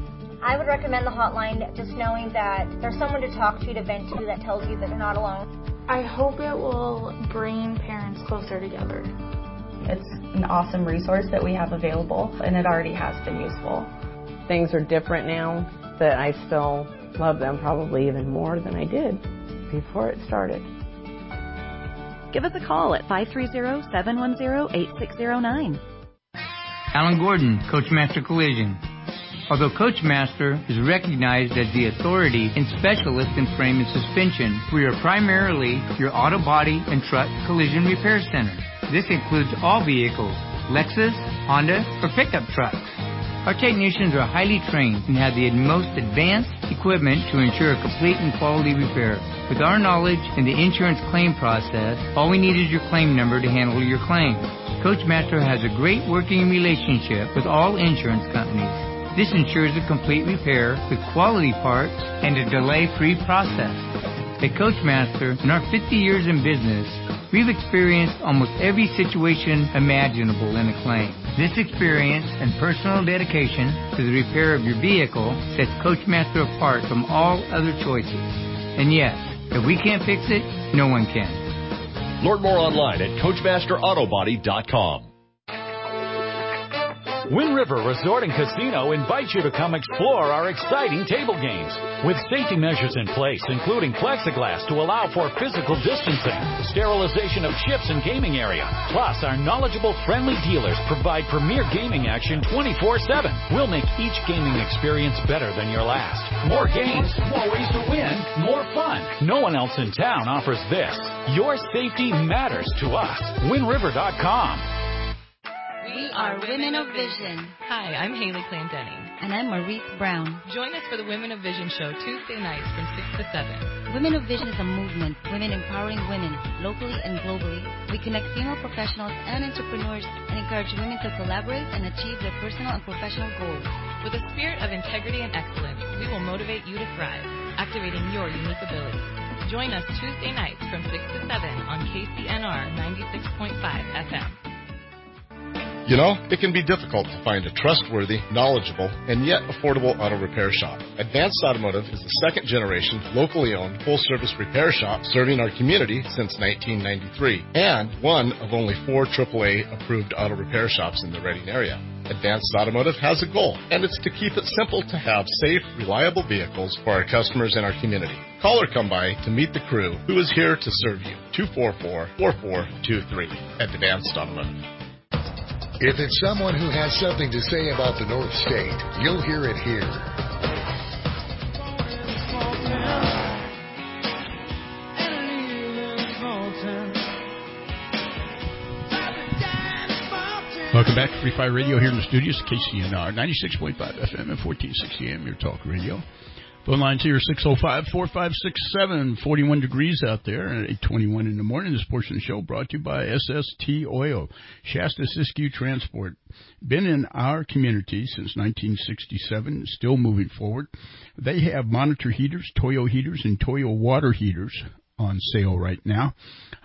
I would recommend the hotline, just knowing that there's someone to talk to vent to, that tells you that they're not alone. I hope it will bring parents closer together. It's an awesome resource that we have available, and it already has been useful. Things are different now, but I still love them probably even more than I did before it started. Give us a call at 530-710-8609. Alan Gordon, Coachmaster Collision. Although Coachmaster is recognized as the authority and specialist in frame and suspension, we are primarily your auto body and truck collision repair center. This includes all vehicles, Lexus, Honda, or pickup trucks. Our technicians are highly trained and have the most advanced equipment to ensure a complete and quality repair. With our knowledge in the insurance claim process, all we need is your claim number to handle your claim. Coachmaster has a great working relationship with all insurance companies. This ensures a complete repair with quality parts and a delay-free process. At Coachmaster, in our 50 years in business, we've experienced almost every situation imaginable in a claim. This experience and personal dedication to the repair of your vehicle sets Coachmaster apart from all other choices. And yes, if we can't fix it, no one can. Learn more online at CoachmasterAutoBody.com. Wind River Resort and Casino invites you to come explore our exciting table games. With safety measures in place, including plexiglass to allow for physical distancing, sterilization of chips and gaming area. Plus, our knowledgeable, friendly dealers provide premier gaming action 24/7. We'll make each gaming experience better than your last. More games, more ways to win, more fun. No one else in town offers this. Your safety matters to us. WindRiver.com. We are Women of Vision. Hi, I'm Haley Clendenning. And I'm Maurice Brown. Join us for the Women of Vision show Tuesday nights from 6 to 7. Women of Vision is a movement, women empowering women, locally and globally. We connect female professionals and entrepreneurs and encourage women to collaborate and achieve their personal and professional goals. With a spirit of integrity and excellence, we will motivate you to thrive, activating your unique abilities. Join us Tuesday nights from 6 to 7 on KCNR 96.5 FM. You know, it can be difficult to find a trustworthy, knowledgeable, and yet affordable auto repair shop. Advanced Automotive is the second-generation, locally owned, full-service repair shop serving our community since 1993, and one of only 4 AAA-approved auto repair shops in the Redding area. Advanced Automotive has a goal, and it's to keep it simple to have safe, reliable vehicles for our customers and our community. Call or come by to meet the crew who is here to serve you. 244-4423 at Advanced Automotive. If it's someone who has something to say about the North State, you'll hear it here. Welcome back to Free Fire Radio here in the studios, KCNR 96.5 FM and 1460 AM, your talk radio. Phone lines here, 605-4567, 41 degrees out there, and 8:21 in the morning. This portion of the show brought to you by SST Oil, Shasta Siskiyou Transport. Been in our community since 1967, still moving forward. They have monitor heaters, Toyo heaters, and Toyo water heaters on sale right now.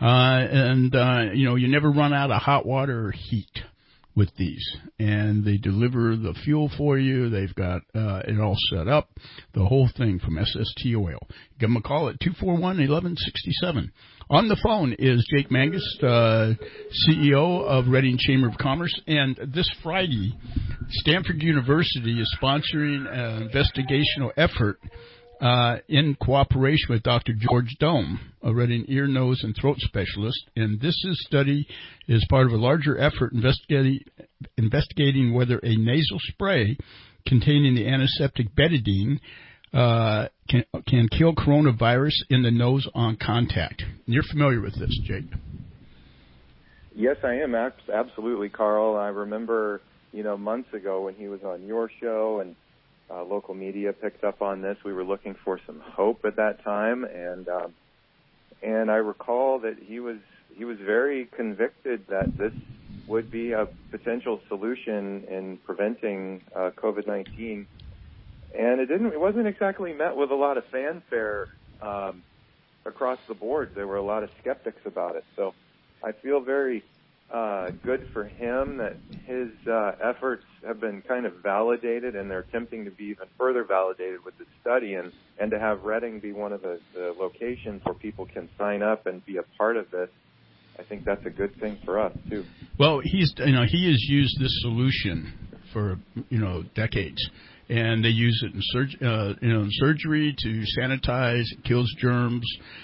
You never run out of hot water or heat with these, and they deliver the fuel for you. They've got it all set up, the whole thing from SST Oil. Give them a call at 241-1167. On the phone is Jake Mangus, CEO of Redding Chamber of Commerce, and this Friday, Stanford University is sponsoring an investigational effort in cooperation with Dr. George Dome, a Redding ear, nose, and throat specialist. And this study is part of a larger effort investigating whether a nasal spray containing the antiseptic betadine can kill coronavirus in the nose on contact. And you're familiar with this, Jake? Yes, I am. Absolutely, Carl. I remember, months ago when he was on your show and local media picked up on this. We were looking for some hope at that time, and I recall that he was very convicted that this would be a potential solution in preventing COVID-19, and it wasn't exactly met with a lot of fanfare across the board. There were a lot of skeptics about it. So I feel very good for him that his efforts have been kind of validated, and they're attempting to be even further validated with the study, and to have Reading be one of the locations where people can sign up and be a part of this. I think that's a good thing for us too. Well, he has used this solution for decades, and they use it in surgery to sanitize. It kills germs.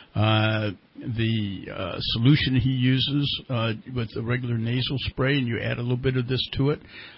The solution he uses with the regular nasal spray, and you add a little bit of this to it,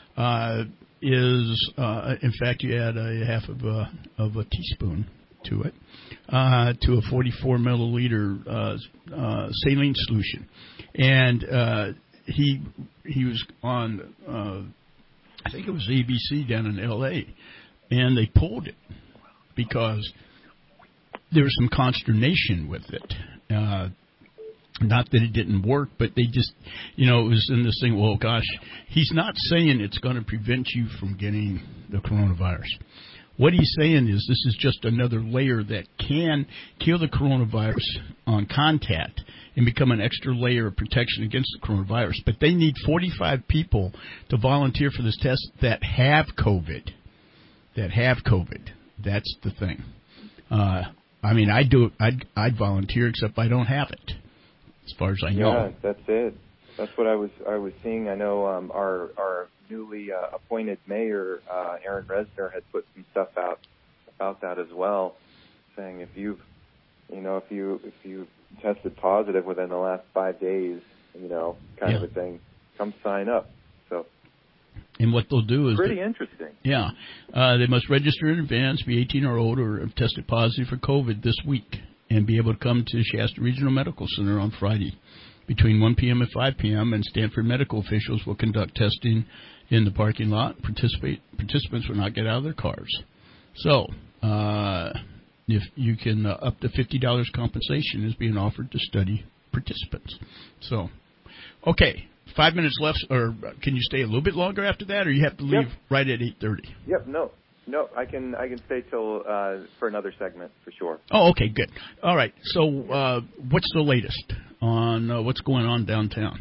is in fact you add a half of a teaspoon to it, to a 44 milliliter saline solution, and he was on I think it was ABC down in L.A., and they pulled it because there was some consternation with it. Not that it didn't work, but they just, it was in this thing, well, gosh, he's not saying it's going to prevent you from getting the coronavirus. What he's saying is this is just another layer that can kill the coronavirus on contact and become an extra layer of protection against the coronavirus. But they need 45 people to volunteer for this test that have COVID. That's the thing. I'd do it. I'd volunteer, except I don't have it, as far as I know. Yeah, that's it. That's what I was seeing. I know our newly appointed mayor, Aaron Resner, had put some stuff out about that as well, saying if you tested positive within the last 5 days, kind of a thing, come sign up. So. And what they'll do is pretty interesting. Yeah, they must register in advance, be 18 or older, or have tested positive for COVID this week, and be able to come to Shasta Regional Medical Center on Friday between 1 p.m. and 5 p.m., and Stanford medical officials will conduct testing in the parking lot. Participants will not get out of their cars. So, if you can, up to $50 compensation is being offered to study participants. So, okay, 5 minutes left, or can you stay a little bit longer after that, or you have to leave right at 8:30? Yep, no, I can stay till for another segment for sure. Oh, okay, good. All right, so what's the latest on what's going on downtown?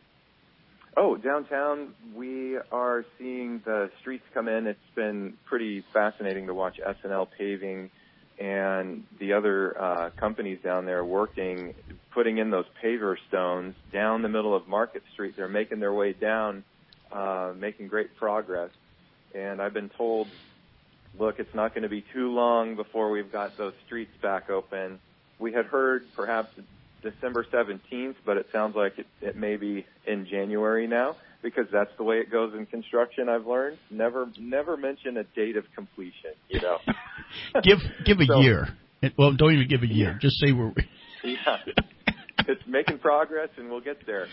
Oh, downtown, we are seeing the streets come in. It's been pretty fascinating to watch SNL Paving and the other companies down there working, putting in those paver stones down the middle of Market Street. They're making their way down, making great progress. And I've been told, look, it's not going to be too long before we've got those streets back open. We had heard perhaps December 17th, but it sounds like it may be in January now, because that's the way it goes in construction, I've learned. Never mention a date of completion, Give a year. Well, don't even give a year. Yeah. Just say we're... Yeah. It's making progress, and we'll get there.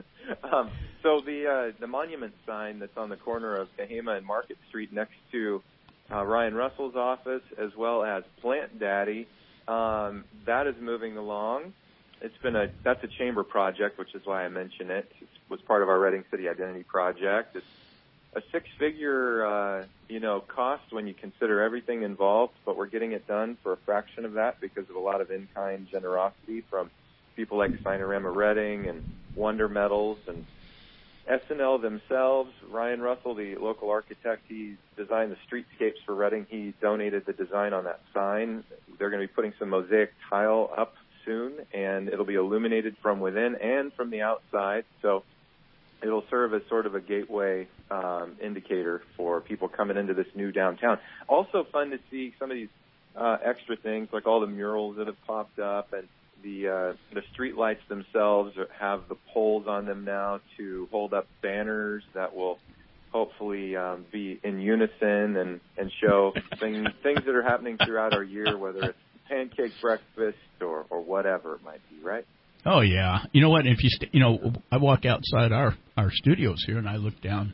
So the monument sign that's on the corner of Tehama and Market Street next to Ryan Russell's office, as well as Plant Daddy, that is moving along. That's a chamber project, which is why I mention it. It was part of our Reading City Identity Project. It's a six-figure, cost when you consider everything involved, but we're getting it done for a fraction of that because of a lot of in-kind generosity from people like Sinorama Reading and Wonder Metals and SNL themselves. Ryan Russell, the local architect, he designed the streetscapes for Reading. He donated the design on that sign. They're going to be putting some mosaic tile up soon, and it'll be illuminated from within and from the outside. So it'll serve as sort of a gateway indicator for people coming into this new downtown. Also fun to see some of these extra things, like all the murals that have popped up, and the street lights themselves have the poles on them now to hold up banners that will hopefully be in unison and show things that are happening throughout our year, whether it's pancake breakfast or whatever it might be, right? Oh yeah, you know what? If you I walk outside our studios here and I look down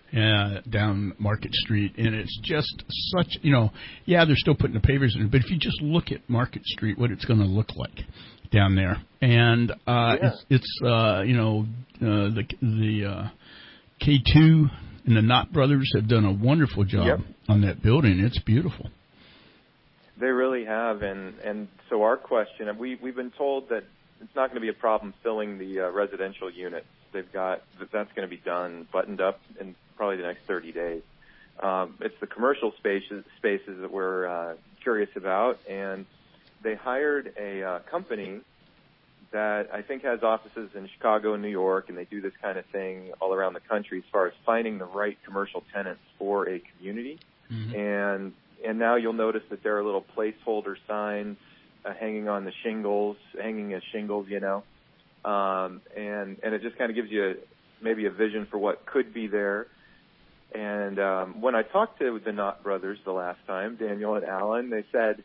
Market Street, and it's just such they're still putting the pavers in it, but if you just look at Market Street, what it's going to look like down there, and it's the K2 and the Knott brothers have done a wonderful job on that building. It's beautiful. They really have, and so our question, we've been told that it's not going to be a problem filling the residential units. That's going to be done, buttoned up in probably the next 30 days. It's the commercial spaces that we're curious about, and they hired a company that I think has offices in Chicago and New York, and they do this kind of thing all around the country as far as finding the right commercial tenants for a community. Mm-hmm. And now you'll notice that there are little placeholder signs hanging on the shingles, hanging as shingles, and it just kind of gives you maybe a vision for what could be there. And when I talked to the Knott brothers the last time, Daniel and Alan, they said,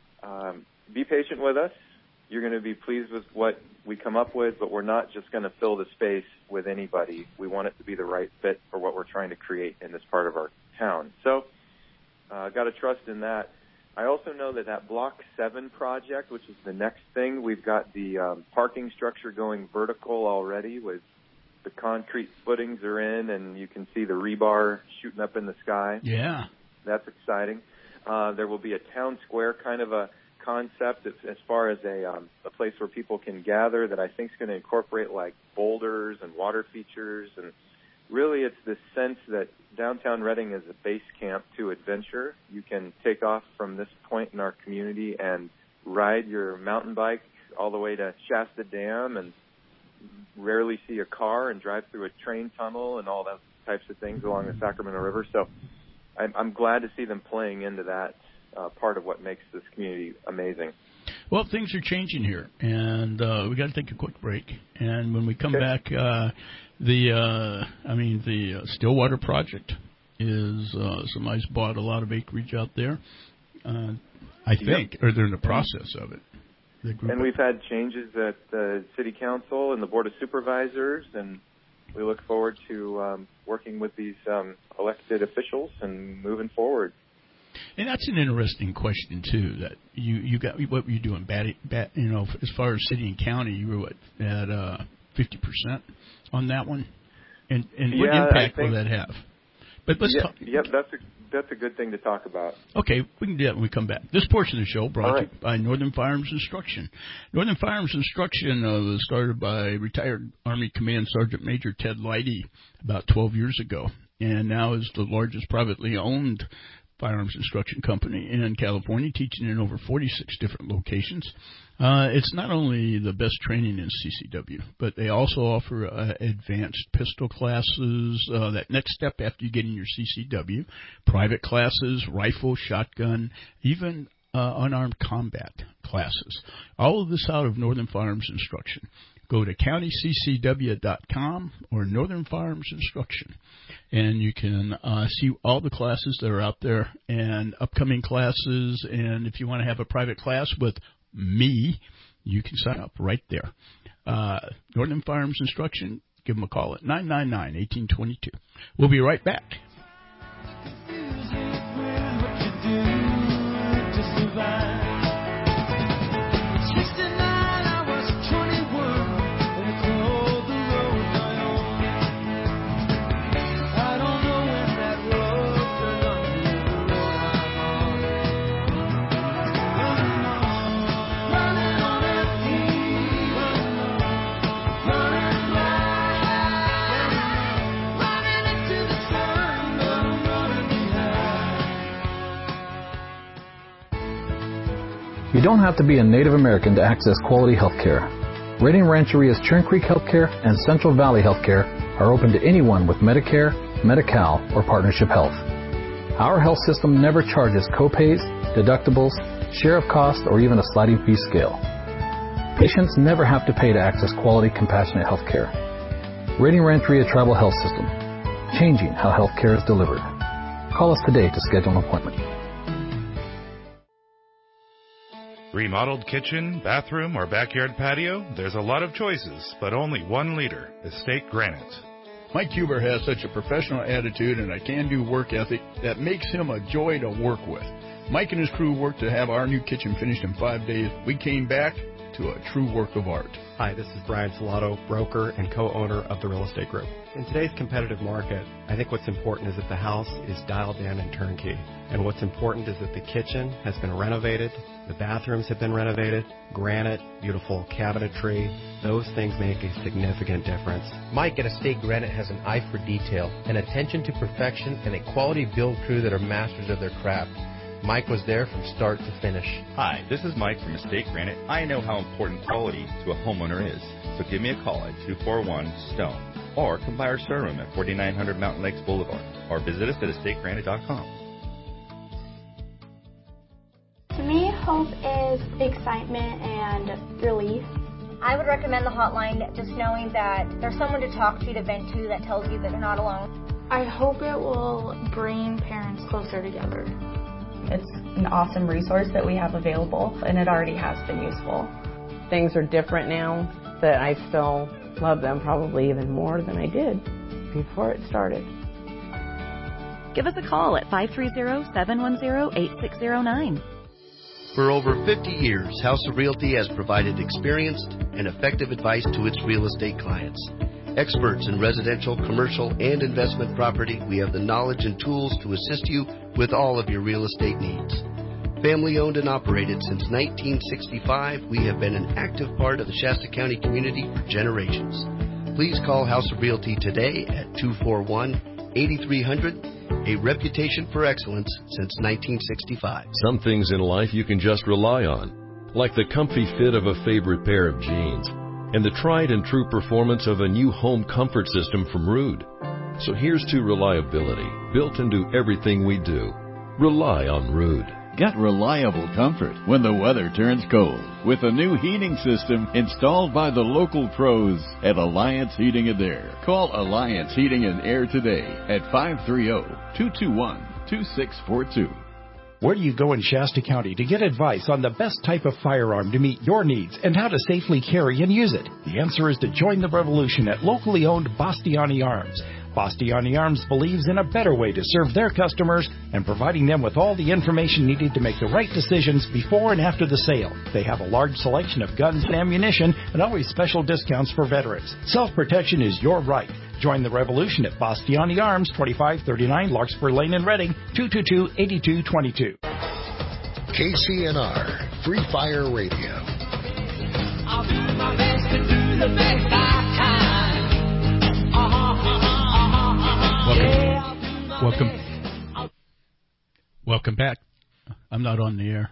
be patient with us. You're going to be pleased with what we come up with, but we're not just going to fill the space with anybody. We want it to be the right fit for what we're trying to create in this part of our town. So got to trust in that. I also know that Block 7 project, which is the next thing, we've got the parking structure going vertical already with the concrete footings are in, and you can see the rebar shooting up in the sky. Yeah. That's exciting. There will be a town square kind of a concept as far as a place where people can gather that I think is going to incorporate like boulders and water features. And really it's this sense that downtown Reading is a base camp to adventure. You can take off from this point in our community and ride your mountain bike all the way to Shasta Dam and rarely see a car and drive through a train tunnel and all those types of things along the Sacramento River. So I'm glad to see them playing into that part of what makes this community amazing. Well, things are changing here, and we got to take a quick break. And when we come back, the Stillwater project is somebody's bought a lot of acreage out there, I think, or they're in the process of it. And we've had changes at the City Council and the Board of Supervisors, and we look forward to working with these elected officials and moving forward. And that's an interesting question too. That you got what were you doing? As far as city and county, you were at 50% on that one. And what impact will that have? But let's talk. Yep, that's a good thing to talk about. Okay, we can do that when we come back. This portion of the show brought to you by Northern Firearms Instruction. Northern Firearms Instruction was started by retired Army Command Sergeant Major Ted Leidy about 12 years ago, and now is the largest privately owned firearms instruction company in California, teaching in over 46 different locations. It's not only the best training in CCW, but they also offer advanced pistol classes, that next step after you get in your CCW, private classes, rifle, shotgun, even unarmed combat classes. All of this out of Northern Firearms Instruction. Go to countyccw.com or Northern Firearms Instruction, and you can see all the classes that are out there and upcoming classes. And if you want to have a private class with me, you can sign up right there. Northern Firearms Instruction, give them a call at 999-1822. We'll be right back. You don't have to be a Native American to access quality health care. Reading Rancheria's Churn Creek Healthcare and Central Valley Healthcare are open to anyone with Medicare, Medi-Cal, or Partnership Health. Our health system never charges copays, deductibles, share of cost, or even a sliding fee scale. Patients never have to pay to access quality, compassionate health care. Reading Rancheria Tribal Health System, changing how health care is delivered. Call us today to schedule an appointment. Remodeled kitchen, bathroom, or backyard patio? There's a lot of choices, but only one leader, Estate Granite. Mike Huber has such a professional attitude and a can-do work ethic that makes him a joy to work with. Mike and his crew worked to have our new kitchen finished in 5 days. We came back, to a true work of art. Hi, this is Brian Salato, broker and co-owner of the Real Estate Group. In today's competitive market, I think what's important is that the house is dialed in and turnkey. And what's important is that the kitchen has been renovated, the bathrooms have been renovated, granite, beautiful cabinetry. Those things make a significant difference. Mike at Estate Granite has an eye for detail, an attention to perfection, and a quality build crew that are masters of their craft. Mike was there from start to finish. Hi, this is Mike from Estate Granite. I know how important quality to a homeowner is. So give me a call at 241-STONE or come by our showroom at 4900 Mountain Lakes Boulevard or visit us at estategranite.com. To me, hope is excitement and relief. I would recommend the hotline, just knowing that there's someone to talk to vent to, that tells you that you're not alone. I hope it will bring parents closer together. It's an awesome resource that we have available, and it already has been useful. Things are different now, but I still love them probably even more than I did before it started. Give us a call at 530-710-8609. For over 50 years, House of Realty has provided experienced and effective advice to its real estate clients. Experts in residential, commercial, and investment property, we have the knowledge and tools to assist you with all of your real estate needs. Family owned and operated since 1965, we have been an active part of the Shasta County community for generations. Please call House of Realty today at 241-8300. A reputation for excellence since 1965. Some things in life you can just rely on, like the comfy fit of a favorite pair of jeans and the tried and true performance of a new home comfort system from Ruud. So here's to reliability, built into everything we do. Rely on Ruud. Get reliable comfort when the weather turns cold with a new heating system installed by the local pros at Alliance Heating and Air. Call Alliance Heating and Air today at 530-221-2642. Where do you go in Shasta County to get advice on the best type of firearm to meet your needs and how to safely carry and use it? The answer is to join the revolution at locally owned Bastiani Arms. Bastiani Arms believes in a better way to serve their customers and providing them with all the information needed to make the right decisions before and after the sale. They have a large selection of guns and ammunition and always special discounts for veterans. Self-protection is your right. Join the revolution at Bastiani Arms, 2539 Larkspur Lane in Reading, 222-8222. KCNR, Free Fire Radio. I'll do my best to do the best I can. Welcome back. I'm not on the air.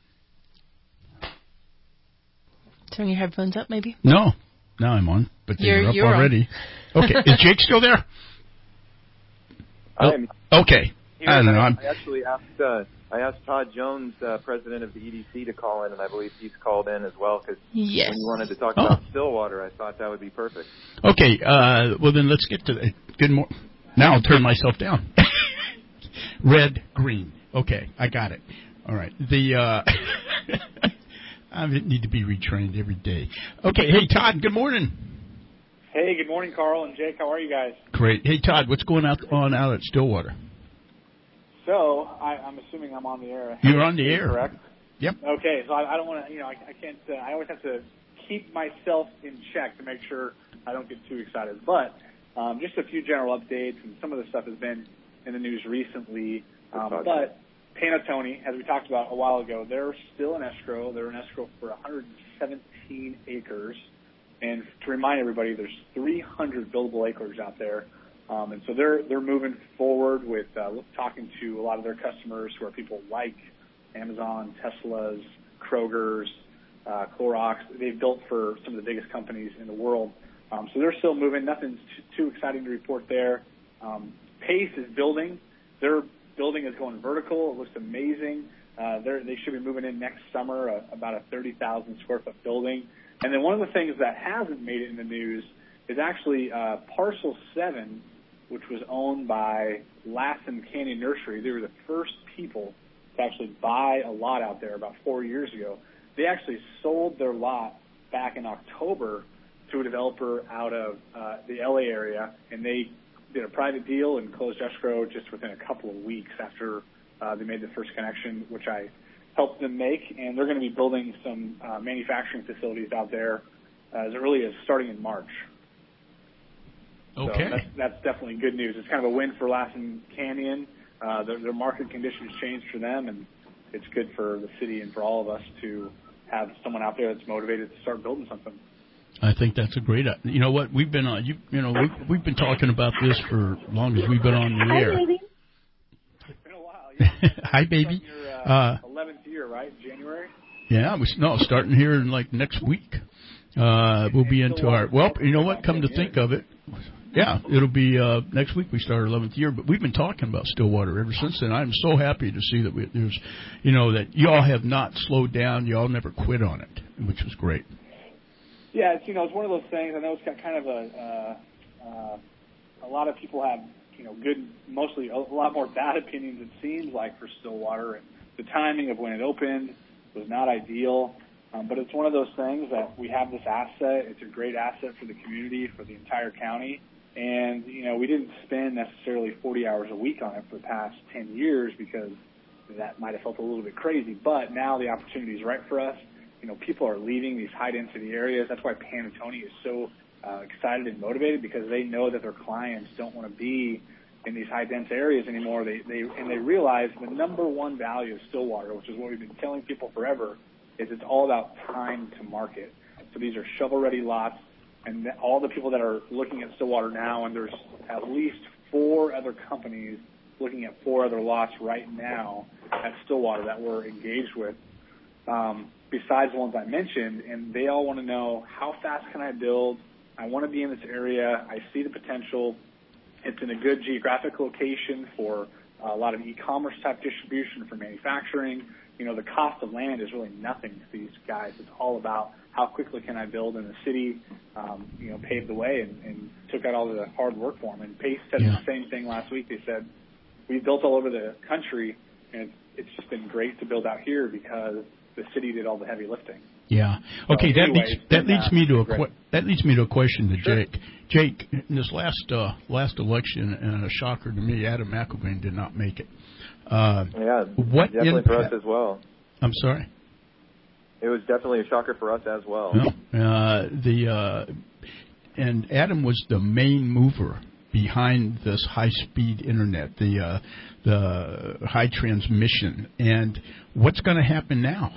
Turn your headphones up, maybe? No. Now I'm on, but they're up already. On. Okay. Is Jake still there? I am. Okay. I don't know. I actually asked Todd Jones, president of the EDC, to call in, and I believe he's called in as well, because when you wanted to talk about Stillwater, I thought that would be perfect. Okay. Well, then let's get to the good morning. Now I'll turn myself down. Red, green. Okay, I got it. All right. I need to be retrained every day. Okay. Hey, Todd. Good morning. Hey, good morning, Carl and Jake. How are you guys? Great. Hey, Todd. What's going on out at Stillwater? So I'm assuming I'm on the air. You're on the air. Correct. Yep. Okay. So I don't want to. I can't. I always have to keep myself in check to make sure I don't get too excited. But just a few general updates, and some of the stuff has been in the news recently. But Panettone, as we talked about a while ago, they're still in escrow. They're in escrow for 117 acres. And to remind everybody, there's 300 buildable acres out there. And so they're moving forward with talking to a lot of their customers who are people like Amazon, Tesla's, Kroger's, Clorox. They've built for some of the biggest companies in the world. So they're still moving. Nothing's too exciting to report there. Pace is building. Their building is going vertical. It looks amazing. They should be moving in next summer, about a 30,000 square foot building. And then one of the things that hasn't made it in the news is actually Parcel 7, which was owned by Lassen Canyon Nursery. They were the first people to actually buy a lot out there about 4 years ago. They actually sold their lot back in October to a developer out of the LA area, and they did a private deal and closed escrow just within a couple of weeks after they made the first connection, which I help them make, and they're going to be building some manufacturing facilities out there as early as starting in March. Okay. So that's definitely good news. It's kind of a win for Lassen Canyon. Their market conditions changed for them, and it's good for the city and for all of us to have someone out there that's motivated to start building something. I think that's a great. You know what? We've been on. We've been talking about this for as long as we've been on the air. Hi, baby. It's been a while. Yeah. Hi, baby. Your 11th year, right? January. Yeah, starting here in like next week. We'll be into our. Well, you know what? Come to think of it, yeah, it'll be next week. We start our 11th year, but we've been talking about Stillwater ever since then. I'm so happy to see that there's, that y'all have not slowed down. Y'all never quit on it, which was great. Yeah, it's it's one of those things. I know it's got kind of a lot of people have mostly a lot more bad opinions, it seems like, for Stillwater, and the timing of when it opened was not ideal. But it's one of those things that we have this asset. It's a great asset for the community, for the entire county. And, we didn't spend necessarily 40 hours a week on it for the past 10 years because that might have felt a little bit crazy. But now the opportunity is right for us. People are leaving these high-density areas. That's why Panattoni is so excited and motivated, because they know that their clients don't want to be in these high-dense areas anymore. They realize the number one value of Stillwater, which is what we've been telling people forever, is it's all about time to market. So these are shovel-ready lots, and all the people that are looking at Stillwater now, and there's at least 4 other companies looking at 4 other lots right now at Stillwater that we're engaged with, besides the ones I mentioned, and they all want to know, how fast can I build? I want to be in this area. I see the potential. It's in a good geographic location for a lot of e-commerce type distribution for manufacturing. The cost of land is really nothing to these guys. It's all about how quickly can I build in the city, paved the way and took out all the hard work for them. And Pace said the same thing last week. They said, we've built all over the country, and it's just been great to build out here because the city did all the heavy lifting. Yeah. Okay. So that leads me to a question to Jake. Jake, in this last election, and a shocker to me, Adam McElvain did not make it. What definitely for us as well. I'm sorry? It was definitely a shocker for us as well. And Adam was the main mover behind this high-speed internet, the high transmission. And what's going to happen now?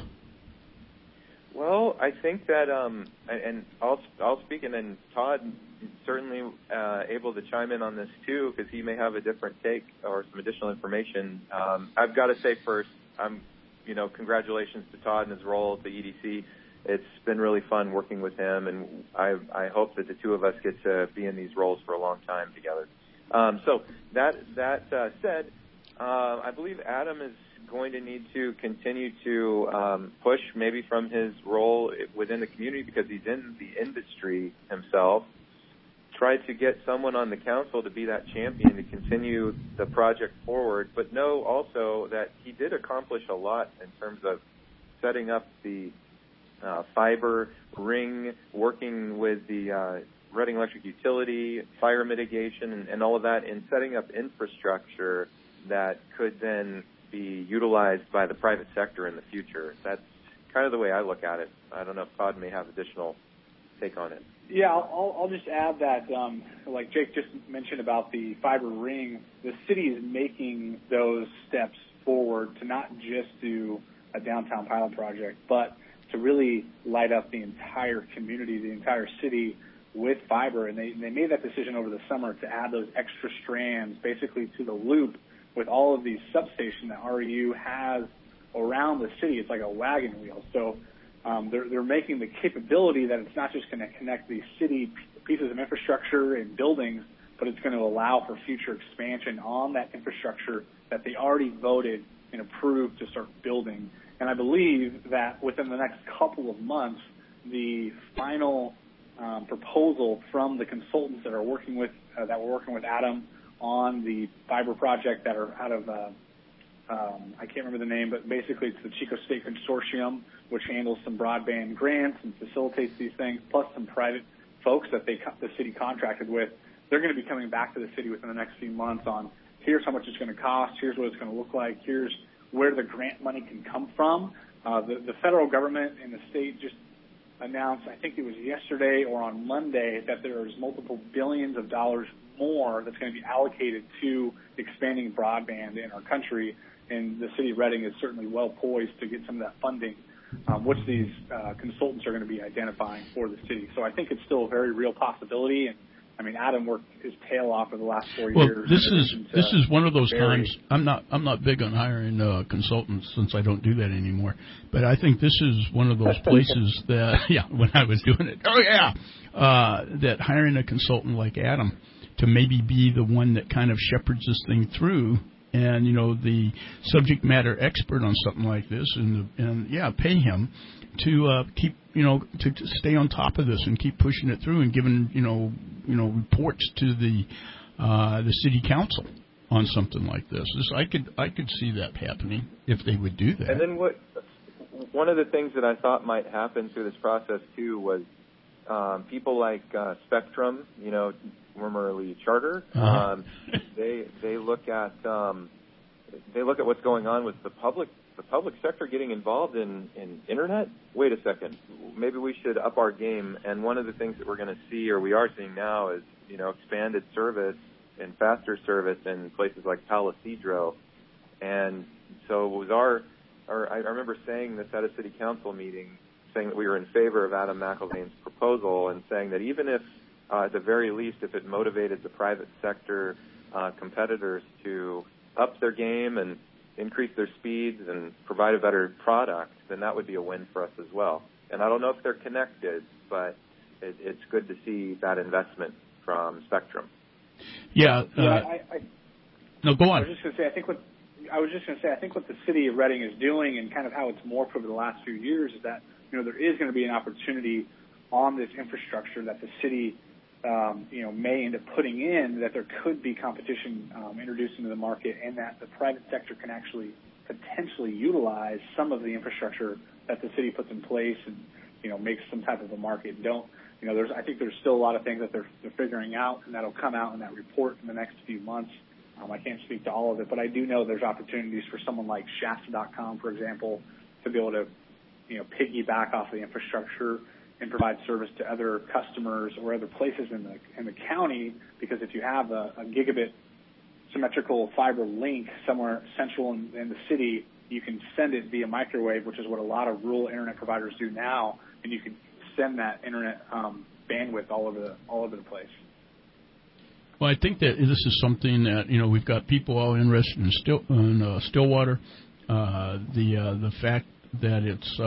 Well, I think that, and I'll speak, and then Todd is certainly able to chime in on this too, because he may have a different take or some additional information. I've got to say first, congratulations to Todd and his role at the EDC. It's been really fun working with him, and I hope that the two of us get to be in these roles for a long time together. So that said, I believe Adam is going to need to continue to push, maybe from his role within the community, because he's in the industry himself, try to get someone on the council to be that champion to continue the project forward, but know also that he did accomplish a lot in terms of setting up the fiber ring, working with the Reading Electric Utility, fire mitigation, and all of that, and setting up infrastructure that could then be utilized by the private sector in the future. That's kind of the way I look at it. I don't know if Todd may have additional take on it. Yeah, I'll just add that, like Jake just mentioned about the fiber ring, the city is making those steps forward to not just do a downtown pilot project, but to really light up the entire community, the entire city with fiber. And they made that decision over the summer to add those extra strands basically to the loop with all of these substations that REU has around the city. It's like a wagon wheel. So they're making the capability that it's not just going to connect these city pieces of infrastructure and buildings, but it's going to allow for future expansion on that infrastructure that they already voted and approved to start building. And I believe that within the next couple of months, the final proposal from the consultants that are working with that were working with Adam on the fiber project that are out of I can't remember the name, but basically it's the Chico State Consortium, which handles some broadband grants and facilitates these things, plus some private folks that the city contracted with. They're going to be coming back to the city within the next few months on, here's how much it's going to cost, here's what it's going to look like, here's where the grant money can come from. The federal government and the state just announced, I think it was yesterday or on Monday, that there's multiple billions of dollars more that's going to be allocated to expanding broadband in our country, and the city of Reading is certainly well poised to get some of that funding, which these consultants are going to be identifying for the city. So I think it's still a very real possibility, and I mean, Adam worked his tail off for the last 4 years. Well, this is one of those times. I'm not big on hiring consultants since I don't do that anymore. But I think this is one of those places that when I was doing it, that hiring a consultant like Adam to maybe be the one that kind of shepherds this thing through, and the subject matter expert on something like this, and pay him to keep to stay on top of this and keep pushing it through and giving reports to the city council on something like this. I could see that happening if they would do that. And then one of the things that I thought might happen through this process too was people like Spectrum, formerly Charter, they look at what's going on with the public sector getting involved in internet. Wait a second, maybe we should up our game. And one of the things that we're going to see, or we are seeing now, is expanded service and faster service in places like Palo Cedro. And so it was I remember saying this at a city council meeting, saying that we were in favor of Adam McElvain's proposal, and saying that even if at the very least, if it motivated the private sector competitors to up their game and increase their speeds and provide a better product, then that would be a win for us as well. And I don't know if they're connected, but it's good to see that investment from Spectrum. No, go on. I was just going to say, I think what the city of Reading is doing, and kind of how it's morphed over the last few years, is that there is going to be an opportunity on this infrastructure that the city may end up putting in, that there could be competition introduced into the market, and that the private sector can actually potentially utilize some of the infrastructure that the city puts in place and, makes some type of a market. I think there's still a lot of things that they're figuring out, and that'll come out in that report in the next few months. I can't speak to all of it, but I do know there's opportunities for someone like Shasta.com, for example, to be able to, piggyback off the infrastructure and provide service to other customers or other places in the county, because if you have a gigabit symmetrical fiber link somewhere central in the city, you can send it via microwave, which is what a lot of rural internet providers do now, and you can send that internet bandwidth all over the place. Well, I think that this is something that we've got people all interested in Stillwater. The fact that it's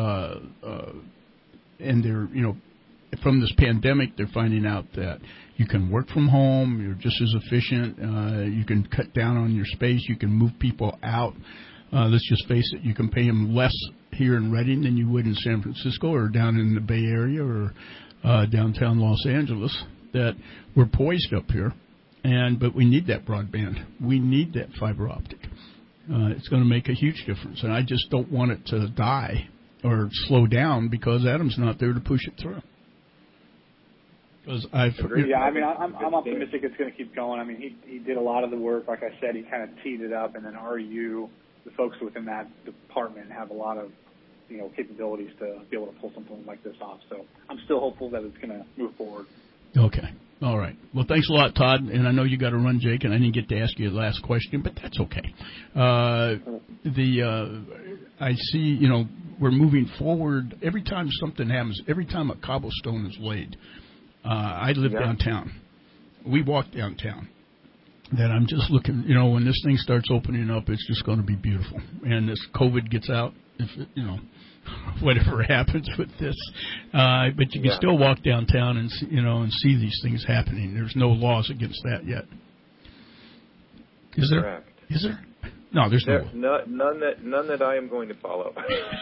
and they're, from this pandemic, they're finding out that you can work from home, you're just as efficient, you can cut down on your space, you can move people out. Let's just face it, you can pay them less here in Reading than you would in San Francisco or down in the Bay Area or downtown Los Angeles, that we're poised up here. But we need that broadband. We need that fiber optic. It's going to make a huge difference, and I just don't want it to die or slow down because Adam's not there to push it through. Because I'm optimistic it's going to keep going. I mean, he did a lot of the work. Like I said, he kind of teed it up, and then RU, the folks within that department, have a lot of capabilities to be able to pull something like this off. So I'm still hopeful that it's going to move forward. Okay. All right. Well, thanks a lot, Todd. And I know you got to run, Jake, and I didn't get to ask you the last question, but that's okay. I see, we're moving forward. Every time something happens, every time a cobblestone is laid, I live downtown. We walk downtown. That I'm just looking, when this thing starts opening up, it's just going to be beautiful. And this COVID gets out, whatever happens with this. But you can still walk downtown and see these things happening. There's no laws against that yet. Is there? Correct. Is there? No, there's none that I am going to follow.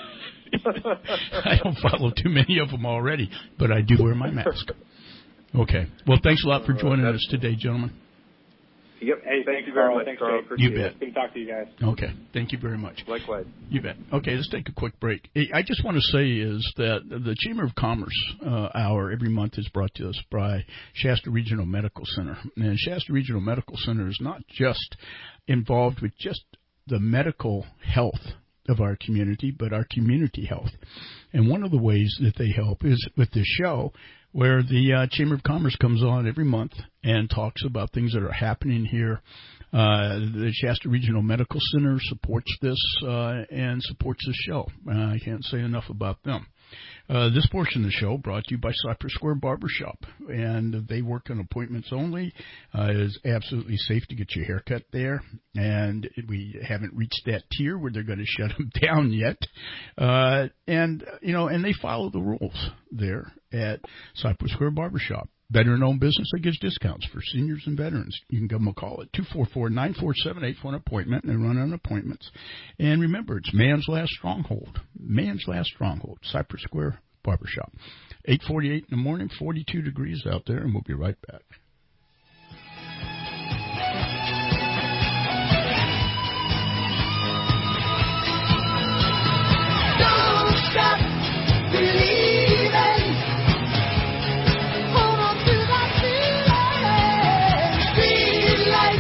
I don't follow too many of them already, but I do wear my mask. Okay. Well, thanks a lot for joining us today, gentlemen. Yep. Hey, thank you very much, Carl. You bet. Good to talk to you guys. Okay. Thank you very much. Likewise. You bet. Okay, let's take a quick break. I just want to say is that the Chamber of Commerce Hour every month is brought to us by Shasta Regional Medical Center. And Shasta Regional Medical Center is not just involved with just the medical health of our community, but our community health. And one of the ways that they help is with this show where the Chamber of Commerce comes on every month and talks about things that are happening here. The Shasta Regional Medical Center supports this and supports this show. I can't say enough about them. This portion of the show brought to you by Cypress Square Barbershop, and they work on appointments only. It is absolutely safe to get your hair cut there, and we haven't reached that tier where they're going to shut them down yet. And they follow the rules there at Cypress Square Barbershop. Veteran-owned business that gives discounts for seniors and veterans. You can give them a call at 244-9478 for an appointment. They run on appointments. And remember, it's man's last stronghold. Man's last stronghold. Cypress Square Barbershop. 8:48 in the morning, 42 degrees out there, and we'll be right back. Don't stop believing. Hold on to that feeling. Speed like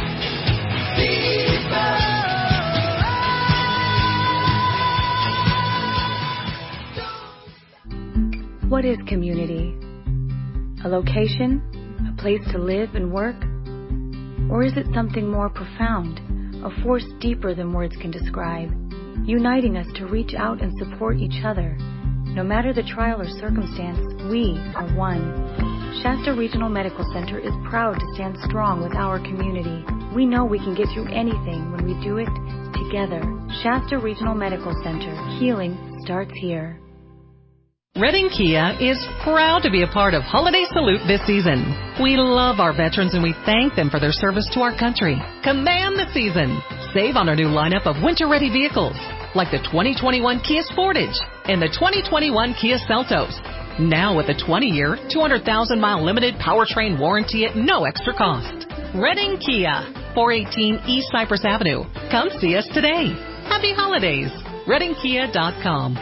fever. What is community? A location? A place to live and work? Or is it something more profound? A force deeper than words can describe, uniting us to reach out and support each other. No matter the trial or circumstance, we are one. Shasta Regional Medical Center is proud to stand strong with our community. We know we can get through anything when we do it together. Shasta Regional Medical Center. Healing starts here. Redding Kia is proud to be a part of Holiday Salute this season. We love our veterans and we thank them for their service to our country. Command the season. Save on our new lineup of winter-ready vehicles, like the 2021 Kia Sportage and the 2021 Kia Seltos. Now with a 20-year, 200,000-mile limited powertrain warranty at no extra cost. Redding Kia, 418 East Cypress Avenue. Come see us today. Happy holidays. ReddingKia.com.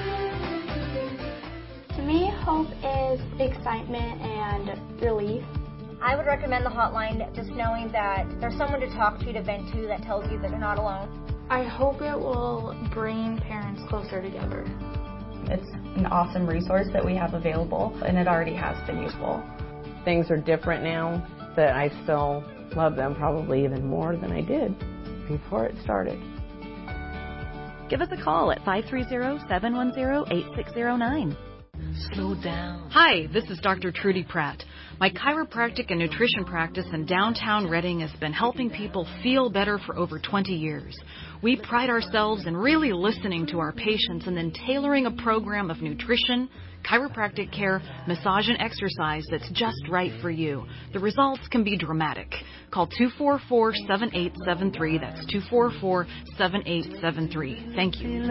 To me, hope is excitement and relief. I would recommend the hotline, just knowing that there's someone to talk to vent to, that tells you that you're not alone. I hope it will bring parents closer together. It's an awesome resource that we have available, and it already has been useful. Things are different now, but I still love them probably even more than I did before it started. Give us a call at 530-710-8609. Slow down. Hi, this is Dr. Trudy Pratt. My chiropractic and nutrition practice in downtown Redding has been helping people feel better for over 20 years. We pride ourselves in really listening to our patients and then tailoring a program of nutrition, chiropractic care, massage, and exercise that's just right for you. The results can be dramatic. Call 244-7873. That's 244-7873. Thank you.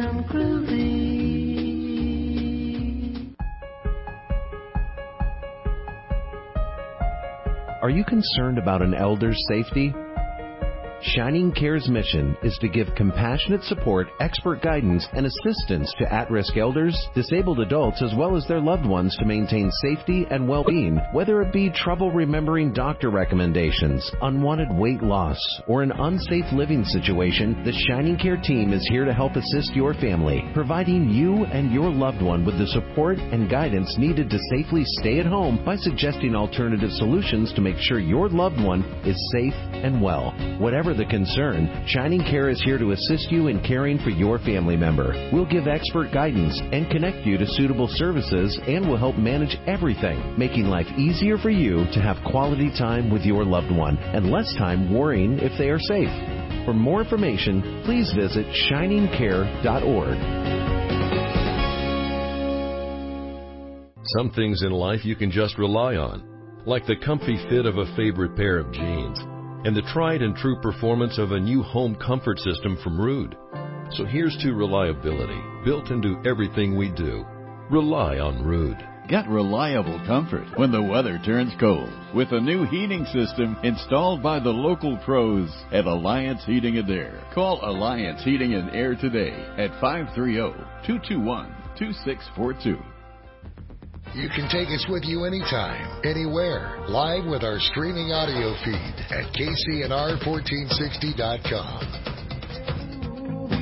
Are you concerned about an elder's safety? Shining Care's mission is to give compassionate support, expert guidance, and assistance to at-risk elders, disabled adults, as well as their loved ones to maintain safety and well-being, whether it be trouble remembering doctor recommendations, unwanted weight loss, or an unsafe living situation. The Shining Care team is here to help assist your family, providing you and your loved one with the support and guidance needed to safely stay at home by suggesting alternative solutions to make sure your loved one is safe and well. Whatever the concern, Shining Care is here to assist you in caring for your family member. We'll give expert guidance and connect you to suitable services, and will help manage everything, making life easier for you to have quality time with your loved one and less time worrying if they are safe. For more information, please visit shiningcare.org. Some things in life you can just rely on, like the comfy fit of a favorite pair of jeans and the tried and true performance of a new home comfort system from Ruud. So here's to reliability, built into everything we do. Rely on Ruud. Get reliable comfort when the weather turns cold with a new heating system installed by the local pros at Alliance Heating and Air. Call Alliance Heating and Air today at 530-221-2642. You can take us with you anytime, anywhere, live with our streaming audio feed at kcnr1460.com.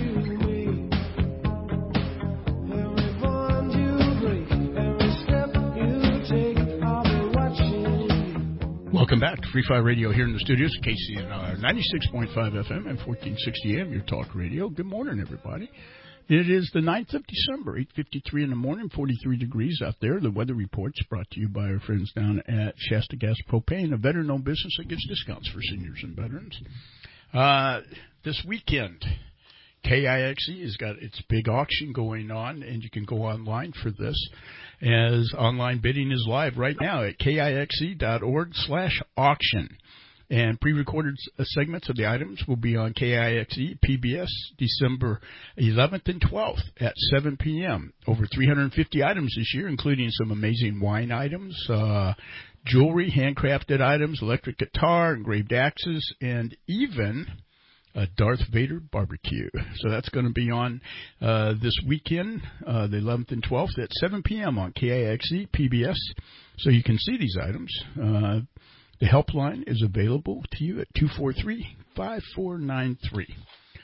Welcome back to Free Fire Radio here in the studios, KCNR 96.5 FM and 1460 AM, your talk radio. Good morning, everybody. It is the 9th of December, 8:53 in the morning, 43 degrees out there. The weather report's brought to you by our friends down at Shasta Gas Propane, a veteran-owned business that gives discounts for seniors and veterans. This weekend, KIXE has got its big auction going on, and you can go online for this, as online bidding is live right now at kixe.org/auction. And pre-recorded segments of the items will be on KIXE PBS December 11th and 12th at 7 p.m. Over 350 items this year, including some amazing wine items, jewelry, handcrafted items, electric guitar, engraved axes, and even a Darth Vader barbecue. So that's going to be on this weekend, the 11th and 12th at 7 p.m. on KIXE PBS. So you can see these items. The helpline is available to you at 243-5493.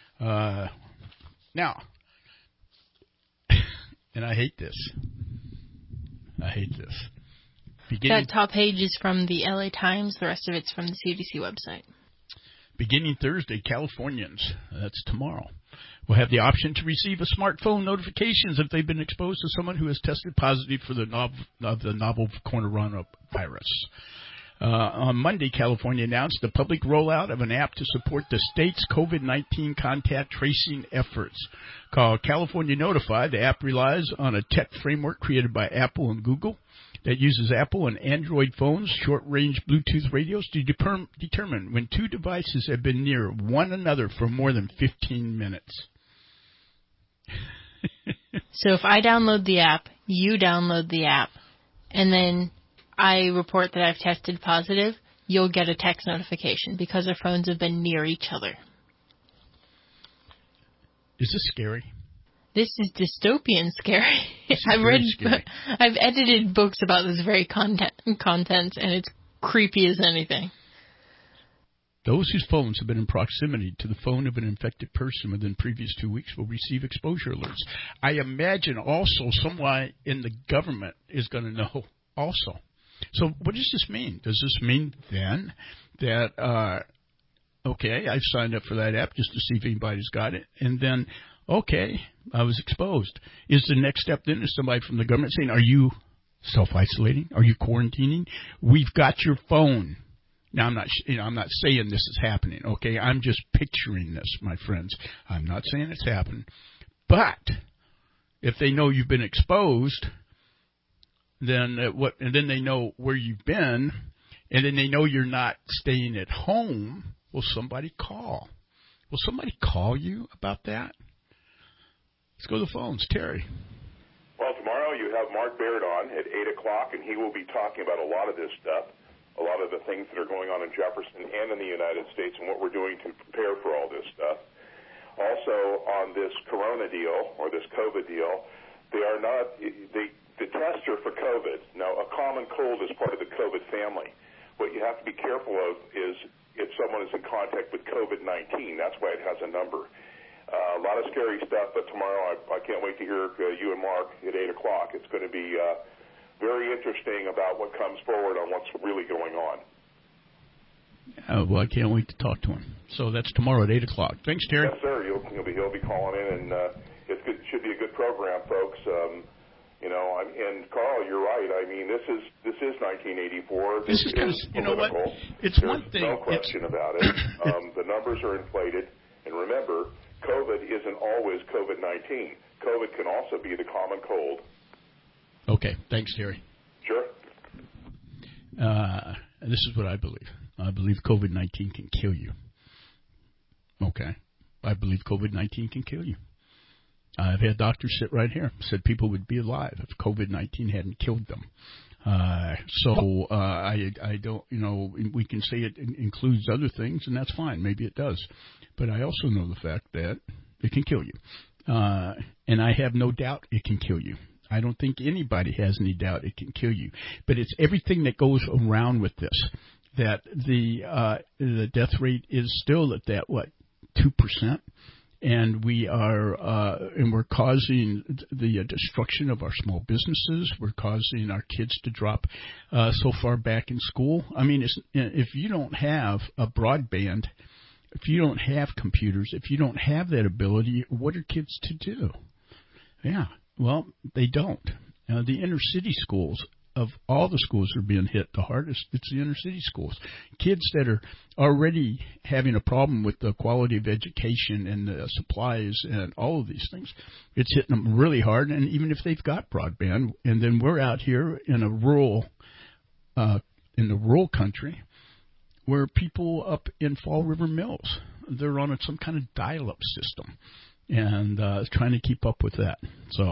Now, and I hate this. That top page is from the LA Times. The rest of it's from the CDC website. Beginning Thursday, Californians, that's tomorrow, will have the option to receive a smartphone notifications if they've been exposed to someone who has tested positive for the novel coronavirus. On Monday, California announced the public rollout of an app to support the state's COVID-19 contact tracing efforts. Called California Notify, the app relies on a tech framework created by Apple and Google that uses Apple and Android phones' short-range Bluetooth radios to determine when two devices have been near one another for more than 15 minutes. So if I download the app, you download the app, and then I report that I've tested positive, you'll get a text notification because our phones have been near each other. Is this scary? This is dystopian scary. I've edited books about this very content, and it's creepy as anything. Those whose phones have been in proximity to the phone of an infected person within previous 2 weeks will receive exposure alerts. I imagine also someone in the government is going to know also. So what does this mean? Does this mean then that, okay, I've signed up for that app just to see if anybody's got it, and then, okay, I was exposed. Is the next step then is somebody from the government saying, are you self-isolating? Are you quarantining? We've got your phone. Now, I'm not saying this is happening, okay? I'm just picturing this, my friends. I'm not saying it's happened. But if they know you've been exposed, then and then they know where you've been, and then they know you're not staying at home, will somebody call? Will somebody call you about that? Let's go to the phones. Terry. Well, tomorrow you have Mark Baird on at 8 o'clock, and he will be talking about a lot of this stuff, a lot of the things that are going on in Jefferson and in the United States and what we're doing to prepare for all this stuff. Also, on this corona deal or this COVID deal, they are not the tests are for COVID. Now, a common cold is part of the COVID family. What you have to be careful of is if someone is in contact with COVID-19. That's why it has a number. A lot of scary stuff, but tomorrow I can't wait to hear you and Mark at 8 o'clock. It's going to be very interesting about what comes forward on what's really going on. Well, I can't wait to talk to him. So that's tomorrow at 8 o'clock. Thanks, Terry. Yes, sir. He'll be calling in, and it should be a good program, folks. And Carl, you're right. I mean, this is 1984. This is kind of, you know what? It's There's one thing. No question about it. The numbers are inflated, and remember, COVID isn't always COVID-19. COVID can also be the common cold. Okay. Thanks, Terry. Sure. This is what I believe. I believe COVID-19 can kill you. Okay. I believe COVID-19 can kill you. I've had doctors sit right here, said people would be alive if COVID-19 hadn't killed them. I don't, we can say it includes other things, and that's fine. Maybe it does. But I also know the fact that it can kill you. And I have no doubt it can kill you. I don't think anybody has any doubt it can kill you. But it's everything that goes around with this, that the death rate is still at that, 2%? And we're causing the destruction of our small businesses. We're causing our kids to drop so far back in school. I mean, if you don't have a broadband, if you don't have computers, if you don't have that ability, what are kids to do? Yeah, well, they don't. The inner city schools, of all the schools that are being hit the hardest, it's the inner city schools. Kids that are already having a problem with the quality of education and the supplies and all of these things, it's hitting them really hard. And even if they've got broadband, and then we're out here in a rural, in the rural country, where people up in Fall River Mills, they're on some kind of dial-up system and trying to keep up with that. So.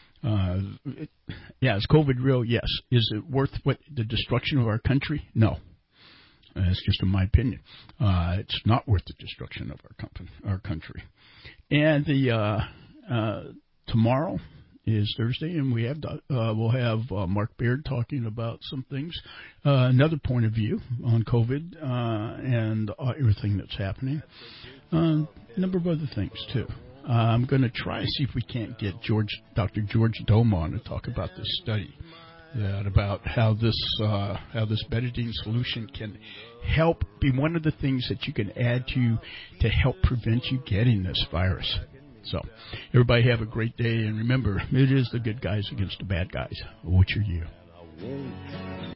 Is COVID real? Yes. Is it worth the destruction of our country? No. That's just in my opinion. It's not worth the destruction of our country. And tomorrow is Thursday, and we'll have Mark Baird talking about some things, another point of view on COVID and everything that's happening. A number of other things too. I'm going to try to see if we can't get Dr. George Dome on to talk about this study, about how this betadine solution can help be one of the things that you can add to help prevent you getting this virus. So, everybody have a great day, and remember, it is the good guys against the bad guys. Which are you?